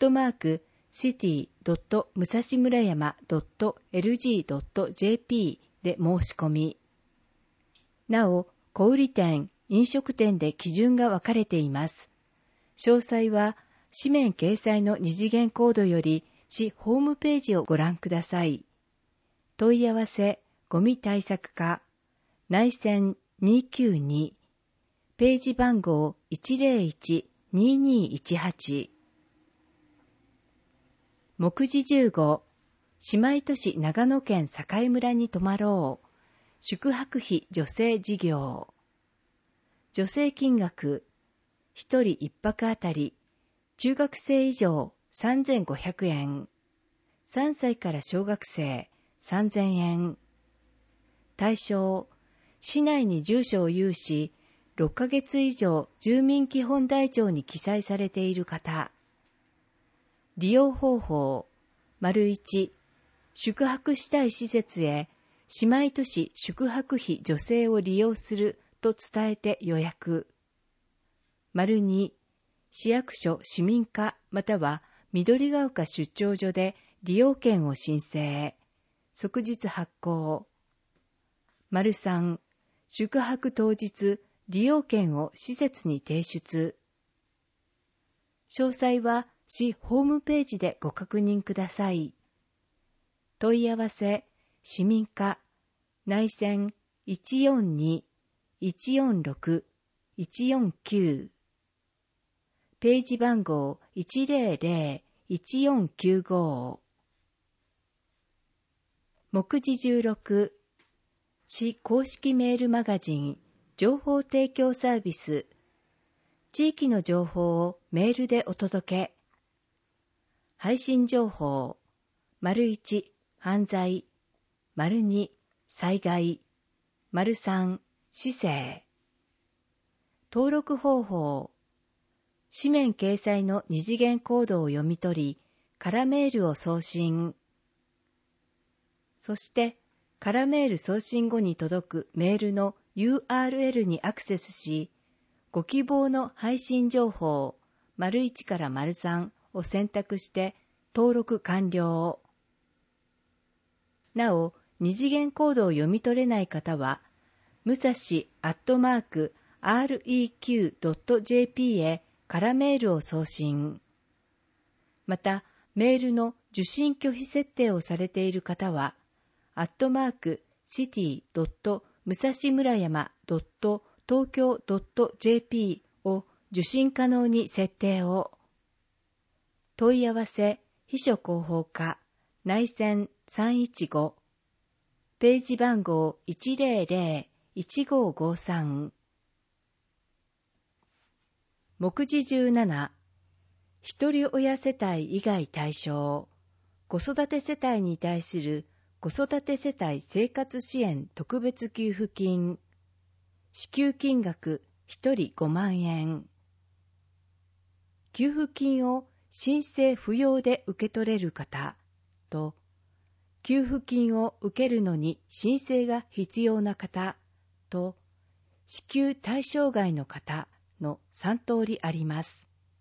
gomi-g@city.musashimurayama.lg.jp で申し込み。なお、小売店、飲食店で基準が分かれています。詳細は、紙面掲載の二次元コードより市ホームページをご覧ください。問い合わせ、ゴミ対策課、内線292、ページ番号 101-2218。目次15、姉妹都市長野県栄村に泊まろう。宿泊費助成事業。助成金額、1人1泊あたり、中学生以上3500円。3歳から小学生3000円。対象、市内に住所を有し、6ヶ月以上住民基本台帳に記載されている方。利用方法、1、宿泊したい施設へ、姉妹都市宿泊費助成を利用すると伝えて予約。2、市役所市民課または緑ヶ丘出張所で利用券を申請。即日発行。3、宿泊当日利用券を施設に提出。詳細は市ホームページでご確認ください。問い合わせ、市民課、内線 142-146-149。ページ番号 100-1495。目次16、市公式メールマガジン、情報提供サービス、地域の情報をメールでお届け。配信情報、1、犯罪、2、災害、3、市政。登録方法、紙面掲載の二次元コードを読み取り、カラメールを送信。そして、カラメール送信後に届くメールの URL にアクセスし、ご希望の配信情報、1から3を選択して登録完了。なお、二次元コードを読み取れない方は、むさし@req.jp へカラメールを送信。また、メールの受信拒否設定をされている方は、@city.musashimurayama.tokyo.jp を受信可能に設定を。問い合わせ、秘書広報課、内線315。ページ番号 100-1553。目次17、一人親世帯以外対象、子育て世帯に対する子育て世帯生活支援特別給付金、支給金額1人5万円。給付金を申請不要で受け取れる方と、給付金を受けるのに申請が必要な方と、支給対象外の方の3通りあります。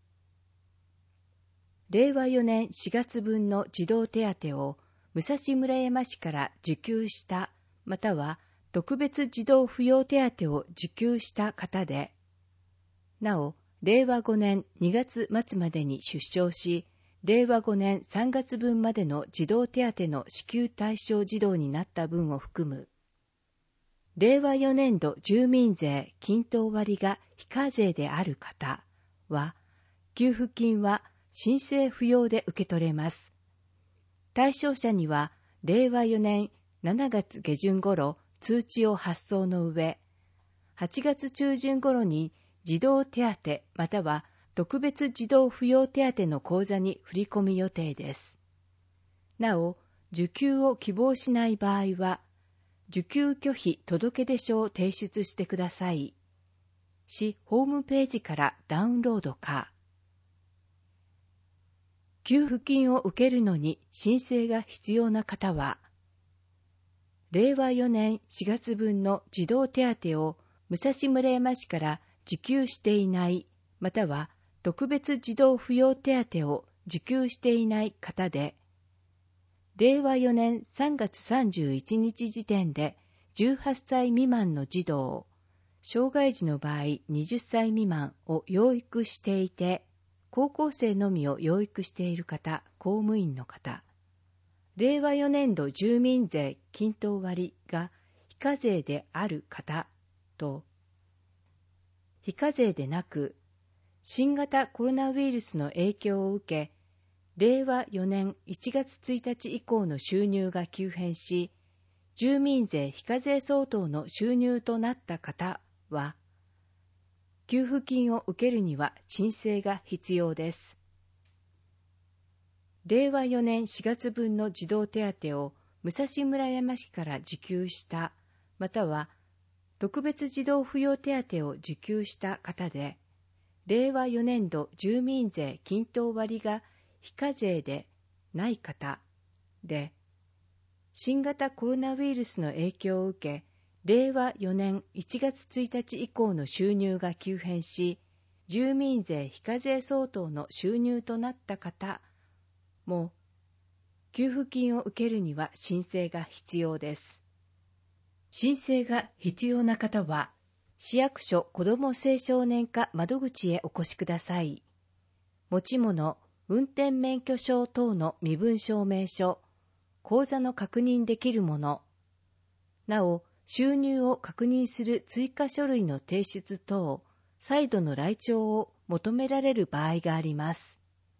令和4年4月分の児童手当を武蔵村山市から受給したまたは特別児童扶養手当を受給した方で、なお令和5年2月末までに出生し、令和5年3月分までの児童手当の支給対象児童になった分を含む、令和4年度住民税均等割が非課税である方は、給付金は申請不要で受け取れます。対象者には、令和4年7月下旬頃通知を発送の上、8月中旬頃に児童手当または特別児童扶養手当の口座に振り込み予定です。なお、受給を希望しない場合は、受給拒否届出書を提出してください。市ホームページからダウンロードか。給付金を受けるのに申請が必要な方は、令和4年4月分の児童手当を武蔵村山市から受給していないまたは特別児童扶養手当を受給していない方で、 令和4年3月31日時点で18歳未満の児童、障害児の場合20歳未満を養育していて、高校生のみを養育している方、公務員の方、令和4年度住民税均等割が非課税である方と、非課税でなく、新型コロナウイルスの影響を受け、令和4年1月1日以降の収入が急変し、住民税非課税相当の収入となった方は、給付金を受けるには申請が必要です。令和4年4月分の児童手当を武蔵村山市から受給した、または特別児童扶養手当を受給した方で、令和4年度住民税均等割が非課税でない方で、新型コロナウイルスの影響を受け、令和4年1月1日以降の収入が急変し、住民税非課税相当の収入となった方も、給付金を受けるには申請が必要です。申請が必要な方は、市役所子ども青少年課窓口へお越しください。持ち物、運転免許証等の身分証明書、口座の確認できるもの、なお、収入を確認する追加書類の提出等、再度の来庁を求められる場合があります。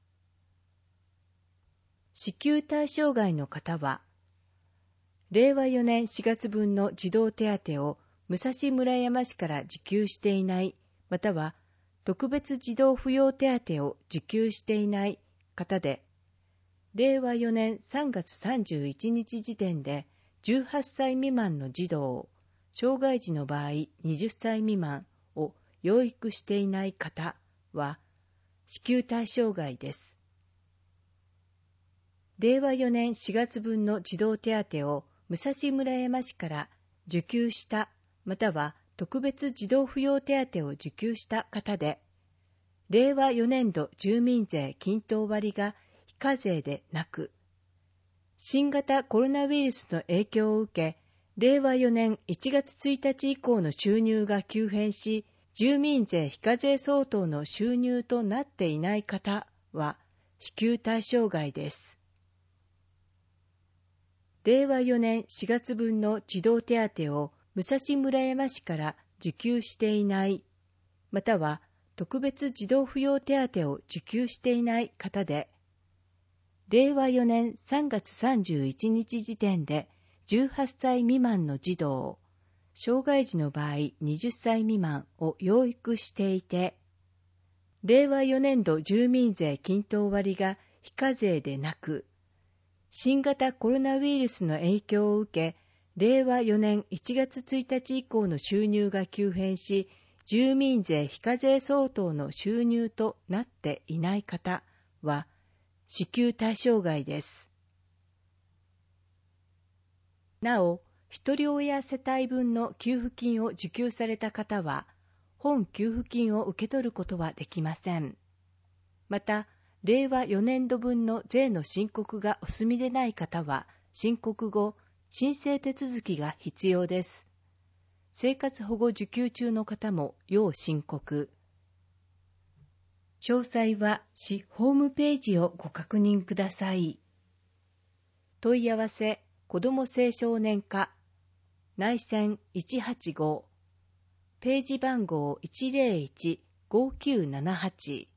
支給対象外の方は、令和4年4月分の児童手当を武蔵村山市から受給していない、または特別児童扶養手当を受給していない方で、令和4年3月31日時点で18歳未満の児童、障害児の場合20歳未満を養育していない方は支給対象外です。令和4年4月分の児童手当を武蔵村山市から受給した、または特別児童扶養手当を受給した方で、令和4年度住民税均等割が非課税でなく、新型コロナウイルスの影響を受け、令和4年1月1日以降の収入が急変し、住民税非課税相当の収入となっていない方は支給対象外です。令和4年4月分の児童手当を武蔵村山市から受給していない、または特別児童扶養手当を受給していない方で、令和4年3月31日時点で18歳未満の児童、障害児の場合20歳未満を養育していて、令和4年度住民税均等割が非課税でなく、新型コロナウイルスの影響を受け、令和4年1月1日以降の収入が急変し、住民税非課税相当の収入となっていない方は支給対象外です。なお、一人親世帯分の給付金を受給された方は、本給付金を受け取ることはできません。また、令和4年度分の税の申告がお済みでない方は、申告後、申請手続きが必要です。生活保護受給中の方も要申告。詳細は市ホームページをご確認ください。問い合わせ、子ども青少年課、内線185、ページ番号 101-5978。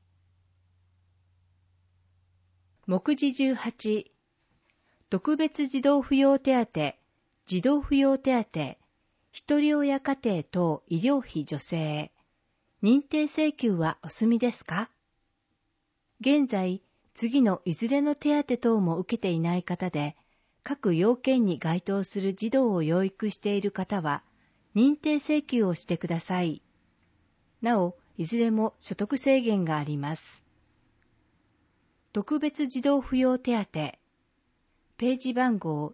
目次18、特別児童扶養手当、児童扶養手当、一人親家庭等医療費助成、認定請求はお済みですか？現在、次のいずれの手当等も受けていない方で、各要件に該当する児童を養育している方は、認定請求をしてください。なお、いずれも所得制限があります。特別児童扶養手当、ページ番号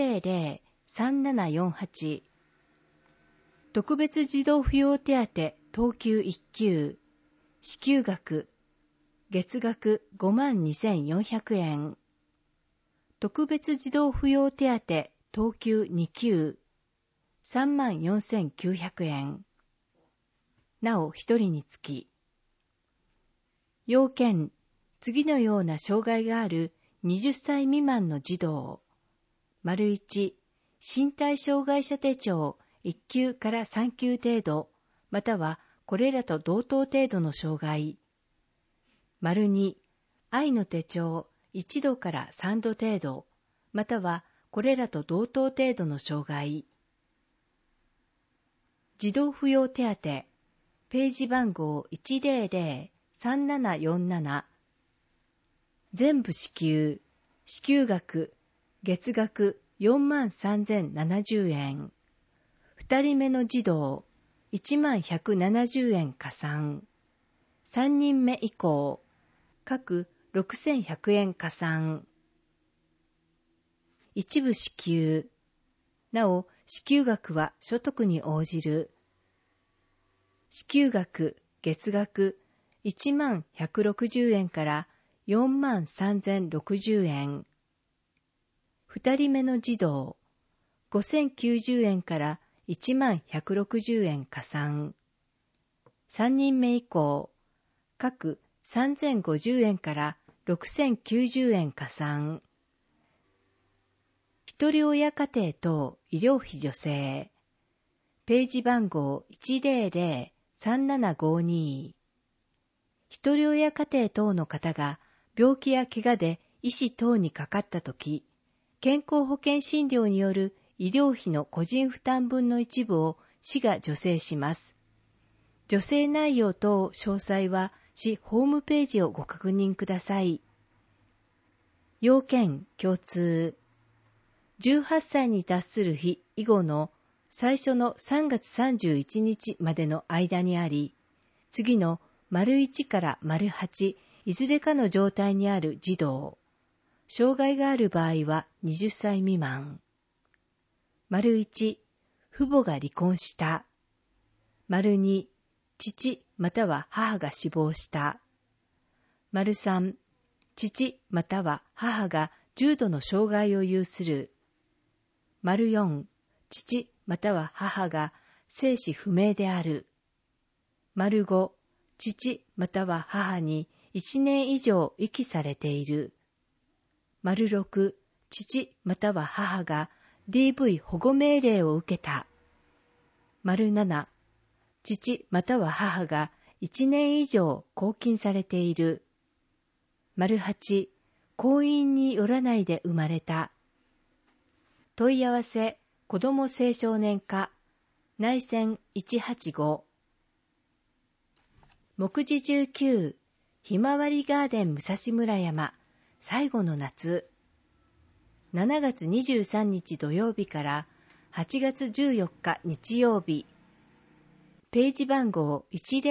100-3748、特別児童扶養手当等級1級、支給額、月額52,400円。 特別児童扶養手当等級2級 34,900 円。なお1人につき。要件、次のような障害がある20歳未満の児童。1、身体障害者手帳1級から3級程度、またはこれらと同等程度の障害。2、愛の手帳1度から3度程度、またはこれらと同等程度の障害。児童扶養手当、ページ番号 100-3747。全部支給、支給額、月額43,070円。2人目の児童、1170円加算。3人目以降、各6,100円加算。一部支給。なお、支給額は所得に応じる。支給額、月額13,160円から43,060円。2人目の児童、5,090円から11,160円加算。3人目以降、各3,050円から6,090円加算。一人親家庭等医療費助成。ページ番号 100-3752。一人親家庭等の方が病気や怪我で医師等にかかったとき、健康保険診療による医療費の個人負担分の一部を市が助成します。助成内容等詳細は市ホームページをご確認ください。要件共通。18歳に達する日以後の最初の3月31日までの間にあり、次の ① から �8いずれかの状態にある児童。障害がある場合は20歳未満。①、父母が離婚した。②、父または母が死亡した。③、父または母が重度の障害を有する。�4、父または母が生死不明である。�5、父または母に1年以上遺棄されている。6、父または母が DV 保護命令を受けた。7、父または母が1年以上拘禁されている。8、婚姻によらないで生まれた。問い合わせ、子ども青少年課、内線185。目次19、ひまわりガーデン武蔵村山、最後の夏。7月23日土曜日から8月14日日曜日。ページ番号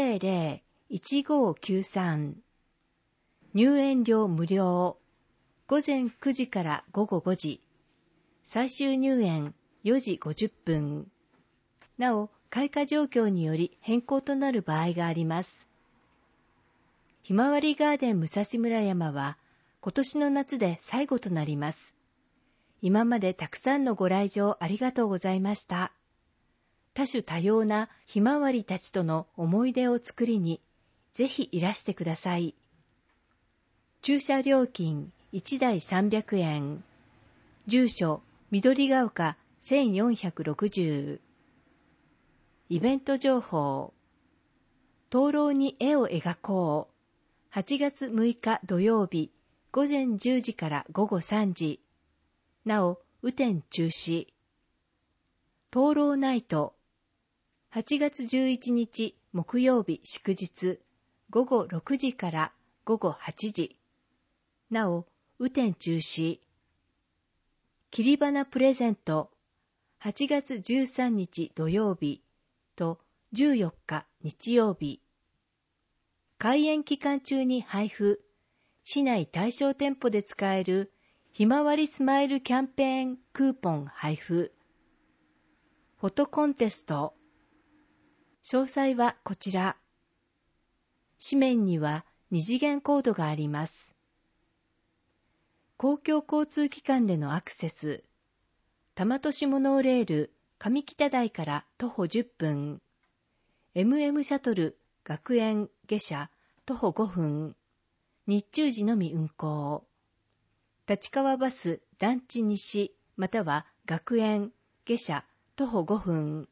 100-1593。入園料無料。午前9時から午後5時。最終入園4時50分。なお、開花状況により変更となる場合があります。ひまわりガーデン武蔵村山は今年の夏で最後となります。今までたくさんのご来場ありがとうございました。多種多様なひまわりたちとの思い出を作りに、ぜひいらしてください。駐車料金1台300円。住所、緑が丘1460。イベント情報。灯籠に絵を描こう。8月6日土曜日、午前10時から午後3時。なお、雨天中止。灯籠ナイト。8月11日木曜日祝日、午後6時から午後8時。なお、雨天中止。切り花プレゼント。8月13日土曜日と14日日曜日。開園期間中に配布。市内対象店舗で使えるひまわりスマイルキャンペーンクーポン配布。フォトコンテスト。詳細はこちら。紙面には2次元コードがあります。 公共交通機関でのアクセス、多摩都市モノレール上北台から徒歩10分、MM シャトル学園下車徒歩5分、日中時のみ運行。立川バス団地西または学園下車徒歩5分。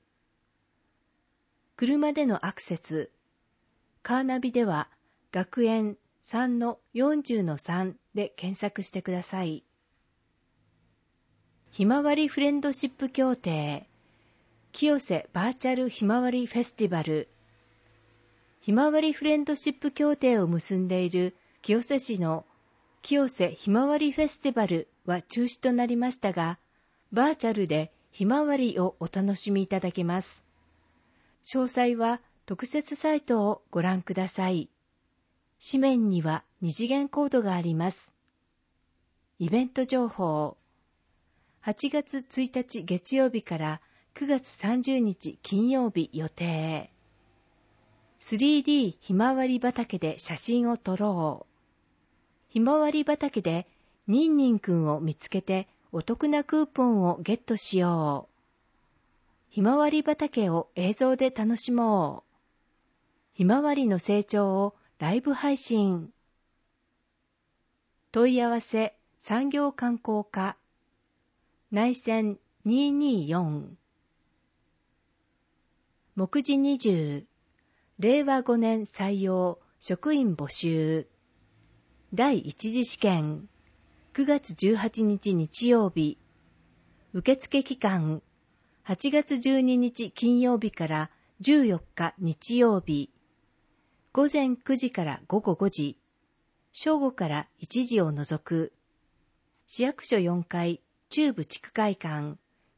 車でのアクセス、カーナビでは学園 3-40-3 で検索してください。ひまわりフレンドシップ協定、清瀬バーチャルひまわりフェスティバル。ひまわりフレンドシップ協定を結んでいる清瀬市の清瀬ひまわりフェスティバルは中止となりましたが、バーチャルでひまわりをお楽しみいただけます。詳細は特設サイトをご覧ください。紙面には2次元コードがあります。イベント情報。8月1日月曜日から9月30日金曜日予定。3D ひまわり畑で写真を撮ろう。ひまわり畑でニンニンくんを見つけてお得なクーポンをゲットしよう。ひまわり畑を映像で楽しもう。ひまわりの成長をライブ配信。問い合わせ産業観光課内線224。目次20令和5年採用職員募集。第一次試験9月18日日曜日。受付期間8月12日金曜日から14日日曜日。午前9時から午後5時。正午から1時を除く。市役所4階中部地区会館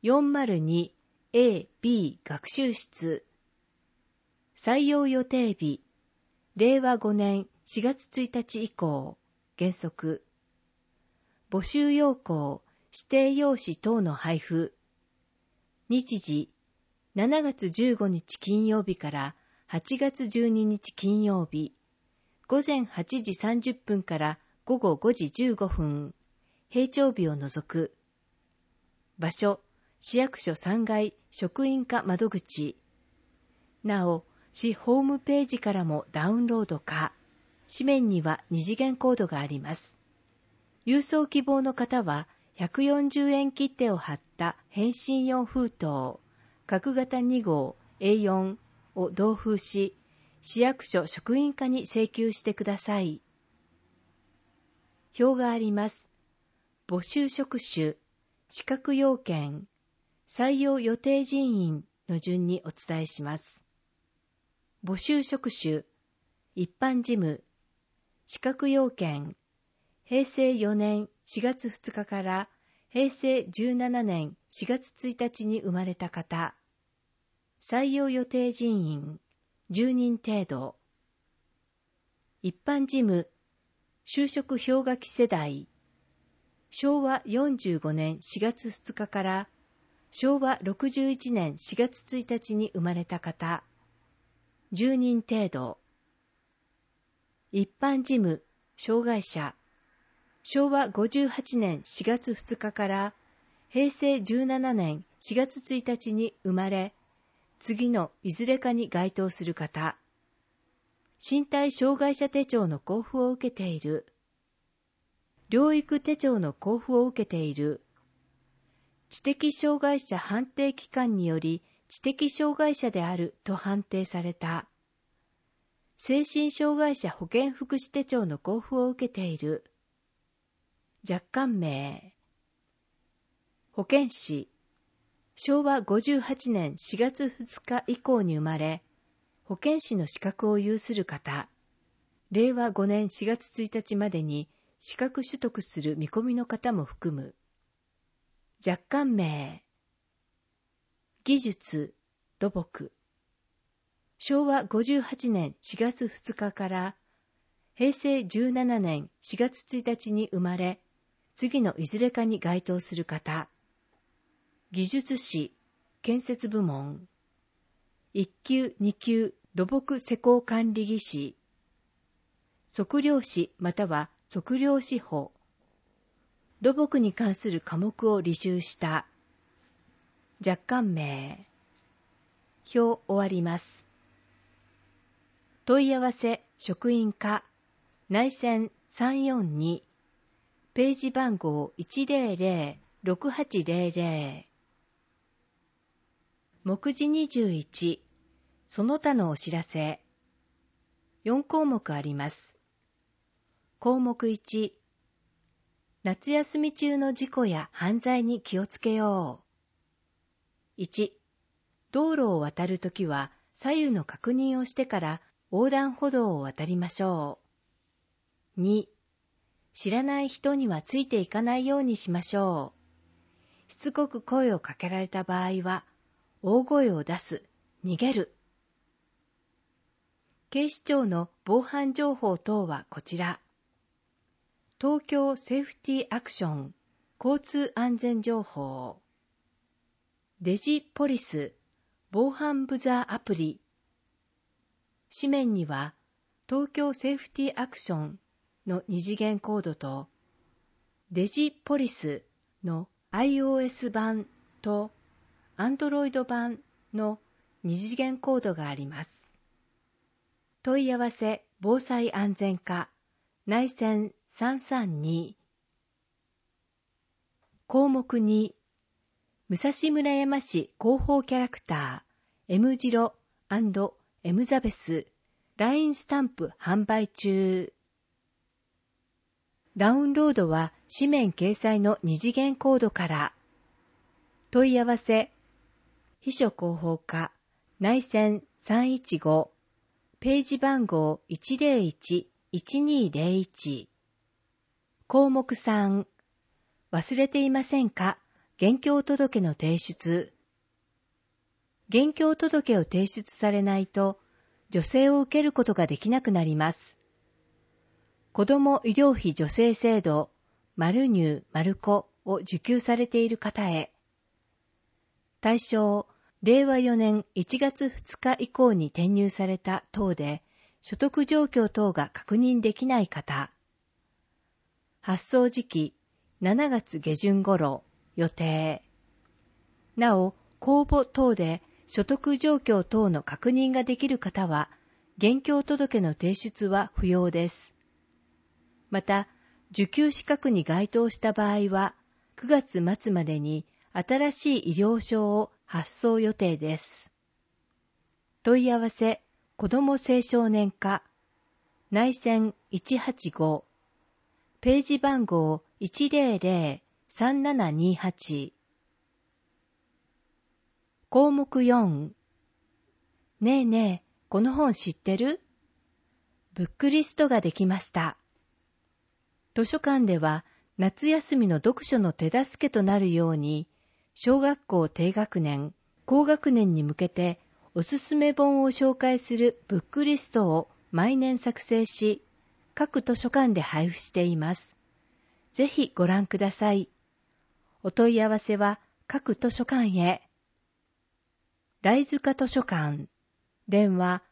402A、B 学習室。採用予定日令和5年4月1日以降原則。募集要項指定用紙等の配布。日時7月15日金曜日から8月12日金曜日。午前8時30分から午後5時15分。平常日を除く。場所市役所3階職員課窓口。なお市ホームページからもダウンロード可。紙面には2次元コードがあります。郵送希望の方は140円切手を貼った返信用封筒、角型2号 A4 を同封し、市役所職員課に請求してください。表があります。募集職種、資格要件、採用予定人員の順にお伝えします。募集職種、一般事務、資格要件、平成4年4月2日から平成17年4月1日に生まれた方、採用予定人員、10人程度。一般事務、就職氷河期世代、昭和45年4月2日から昭和61年4月1日に生まれた方、10人程度。一般事務、障害者、昭和58年4月2日から平成17年4月1日に生まれ、次のいずれかに該当する方、身体障害者手帳の交付を受けている、療育手帳の交付を受けている、知的障害者判定機関により知的障害者であると判定された、精神障害者保健福祉手帳の交付を受けている、若干名、保健師、昭和58年4月2日以降に生まれ、保健師の資格を有する方、令和5年4月1日までに資格取得する見込みの方も含む。若干名、技術、土木。昭和58年4月2日から平成17年4月1日に生まれ、次のいずれかに該当する方。技術士、建設部門。1級、2級、土木施工管理技師。測量士または測量士法。 土木に関する科目を履修した。若干名。表終わります。問い合わせ職員課内線342ページ番号 100-6800 目次21その他のお知らせ4項目あります。項目1夏休み中の事故や犯罪に気をつけよう。1、道路を渡るときは左右の確認をしてから横断歩道を渡りましょう。2、知らない人にはついていかないようにしましょう。しつこく声をかけられた場合は、大声を出す、逃げる。警視庁の防犯情報等はこちら。東京セーフティーアクション交通安全情報デジポリス防犯ブザーアプリ紙面には東京セーフティーアクションの二次元コードとデジポリスの iOS 版と Android 版の二次元コードがあります。問い合わせ防災安全課内線332項目2武蔵村山市広報キャラクター M 字路&エムザベス LINE スタンプ販売中。ダウンロードは紙面掲載の二次元コードから。問い合わせ秘書広報課内線315ページ番号 101-1201 項目3忘れていませんか現況届の提出。現況届を提出されないと助成を受けることができなくなります。子ども医療費助成制度マルニュー・マルコを受給されている方へ。対象令和4年1月2日以降に転入された等で所得状況等が確認できない方。発送時期7月下旬頃予定。なお、公募等で所得状況等の確認ができる方は、現況届の提出は不要です。また、受給資格に該当した場合は、9月末までに新しい医療証を発送予定です。問い合わせ、子ども青少年課、内線185、ページ番号100-3728項目4ねえねえ、この本知ってる？ブックリストができました。図書館では夏休みの読書の手助けとなるように、小学校低学年、高学年に向けておすすめ本を紹介するブックリストを毎年作成し、各図書館で配布しています。ぜひご覧ください。お問い合わせは各図書館へ。来塚図書館、電話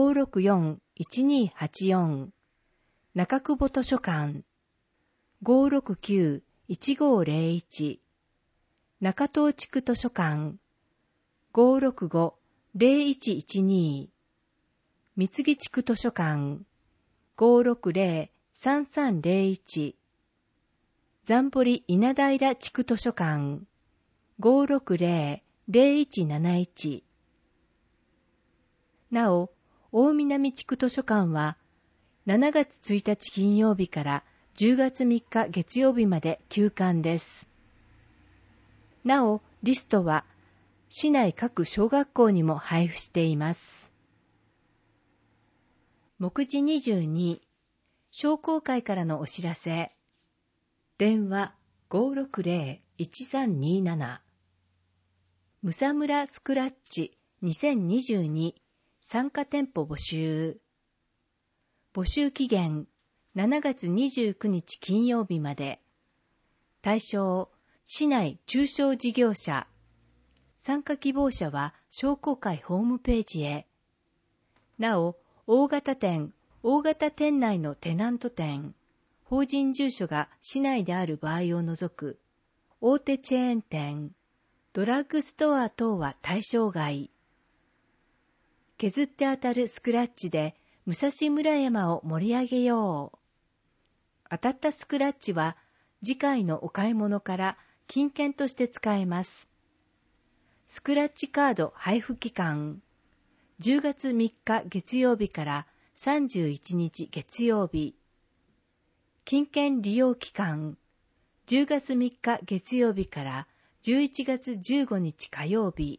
564-1284、中久保図書館、569-1501、中東地区図書館、565-0112、三木地区図書館、560-3301、ザンボリ稲平地区図書館、560-0171。なお、大南地区図書館は、7月1日金曜日から10月3日月曜日まで休館です。なお、リストは、市内各小学校にも配布しています。目次22、商工会からのお知らせ。電話 560-1327 ムサムラスクラッチ2022参加店舗募集。募集期限7月29日金曜日まで。対象市内中小事業者。参加希望者は商工会ホームページへ。なお、大型店内のテナント店、 法人住所が市内である場合を除く、大手チェーン店、ドラッグストア等は対象外。削って当たるスクラッチで武蔵村山を盛り上げよう。当たったスクラッチは次回のお買い物から金券として使えます。スクラッチカード配布期間、10月3日月曜日から31日月曜日。金券利用期間、10月3日月曜日から11月15日火曜日。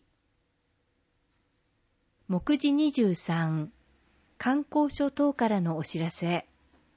目次23、観光所等からのお知らせ。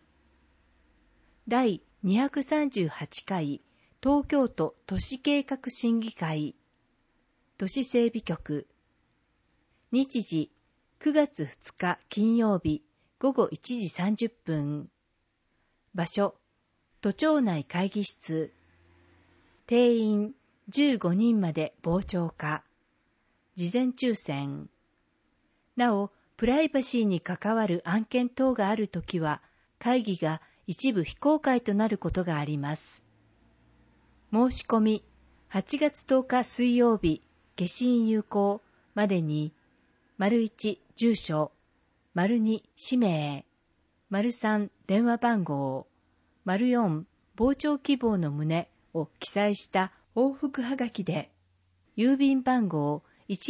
第238回東京都都市計画審議会都市整備局。日時9月2日金曜日午後1時30分。場所、都庁内会議室。定員15人まで傍聴可。事前抽選。なお、プライバシーに関わる案件等があるときは、会議が一部非公開となることがあります。申し込み、8月10日水曜日、消印有効までに、1、住所、2、氏名、3、電話番号、4、傍聴希望の旨を記載した往復はがきで、郵便番号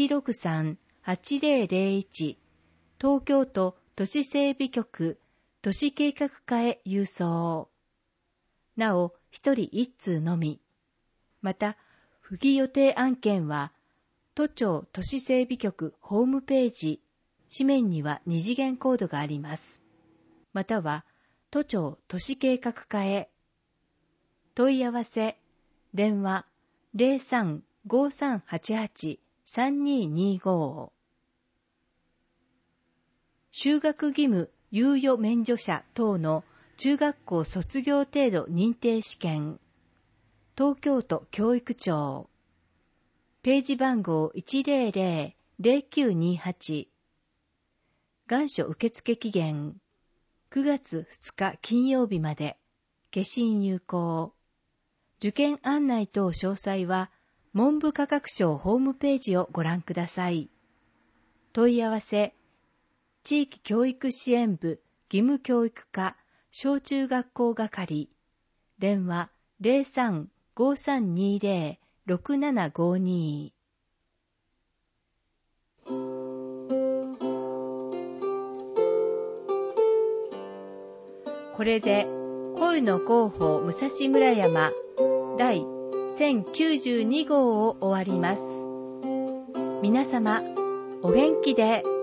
163-8001、東京都都市整備局都市計画課へ郵送。なお、一人一通のみ。また、不義予定案件は、都庁都市整備局ホームページ、紙面には2次元コードがあります。または、都庁都市計画課へ。問い合わせ、電話03-5388-3225。就学義務猶予免除者等の中学校卒業程度認定試験。東京都教育庁。ページ番号 100-0928。願書受付期限。9月2日金曜日まで。消印有効。受験案内等詳細は、文部科学省ホームページをご覧ください。問い合わせ、地域教育支援部義務教育課小中学校係。電話03-5320-6752。これで恋の広報武蔵村山第1092号を終わります。皆様お元気で。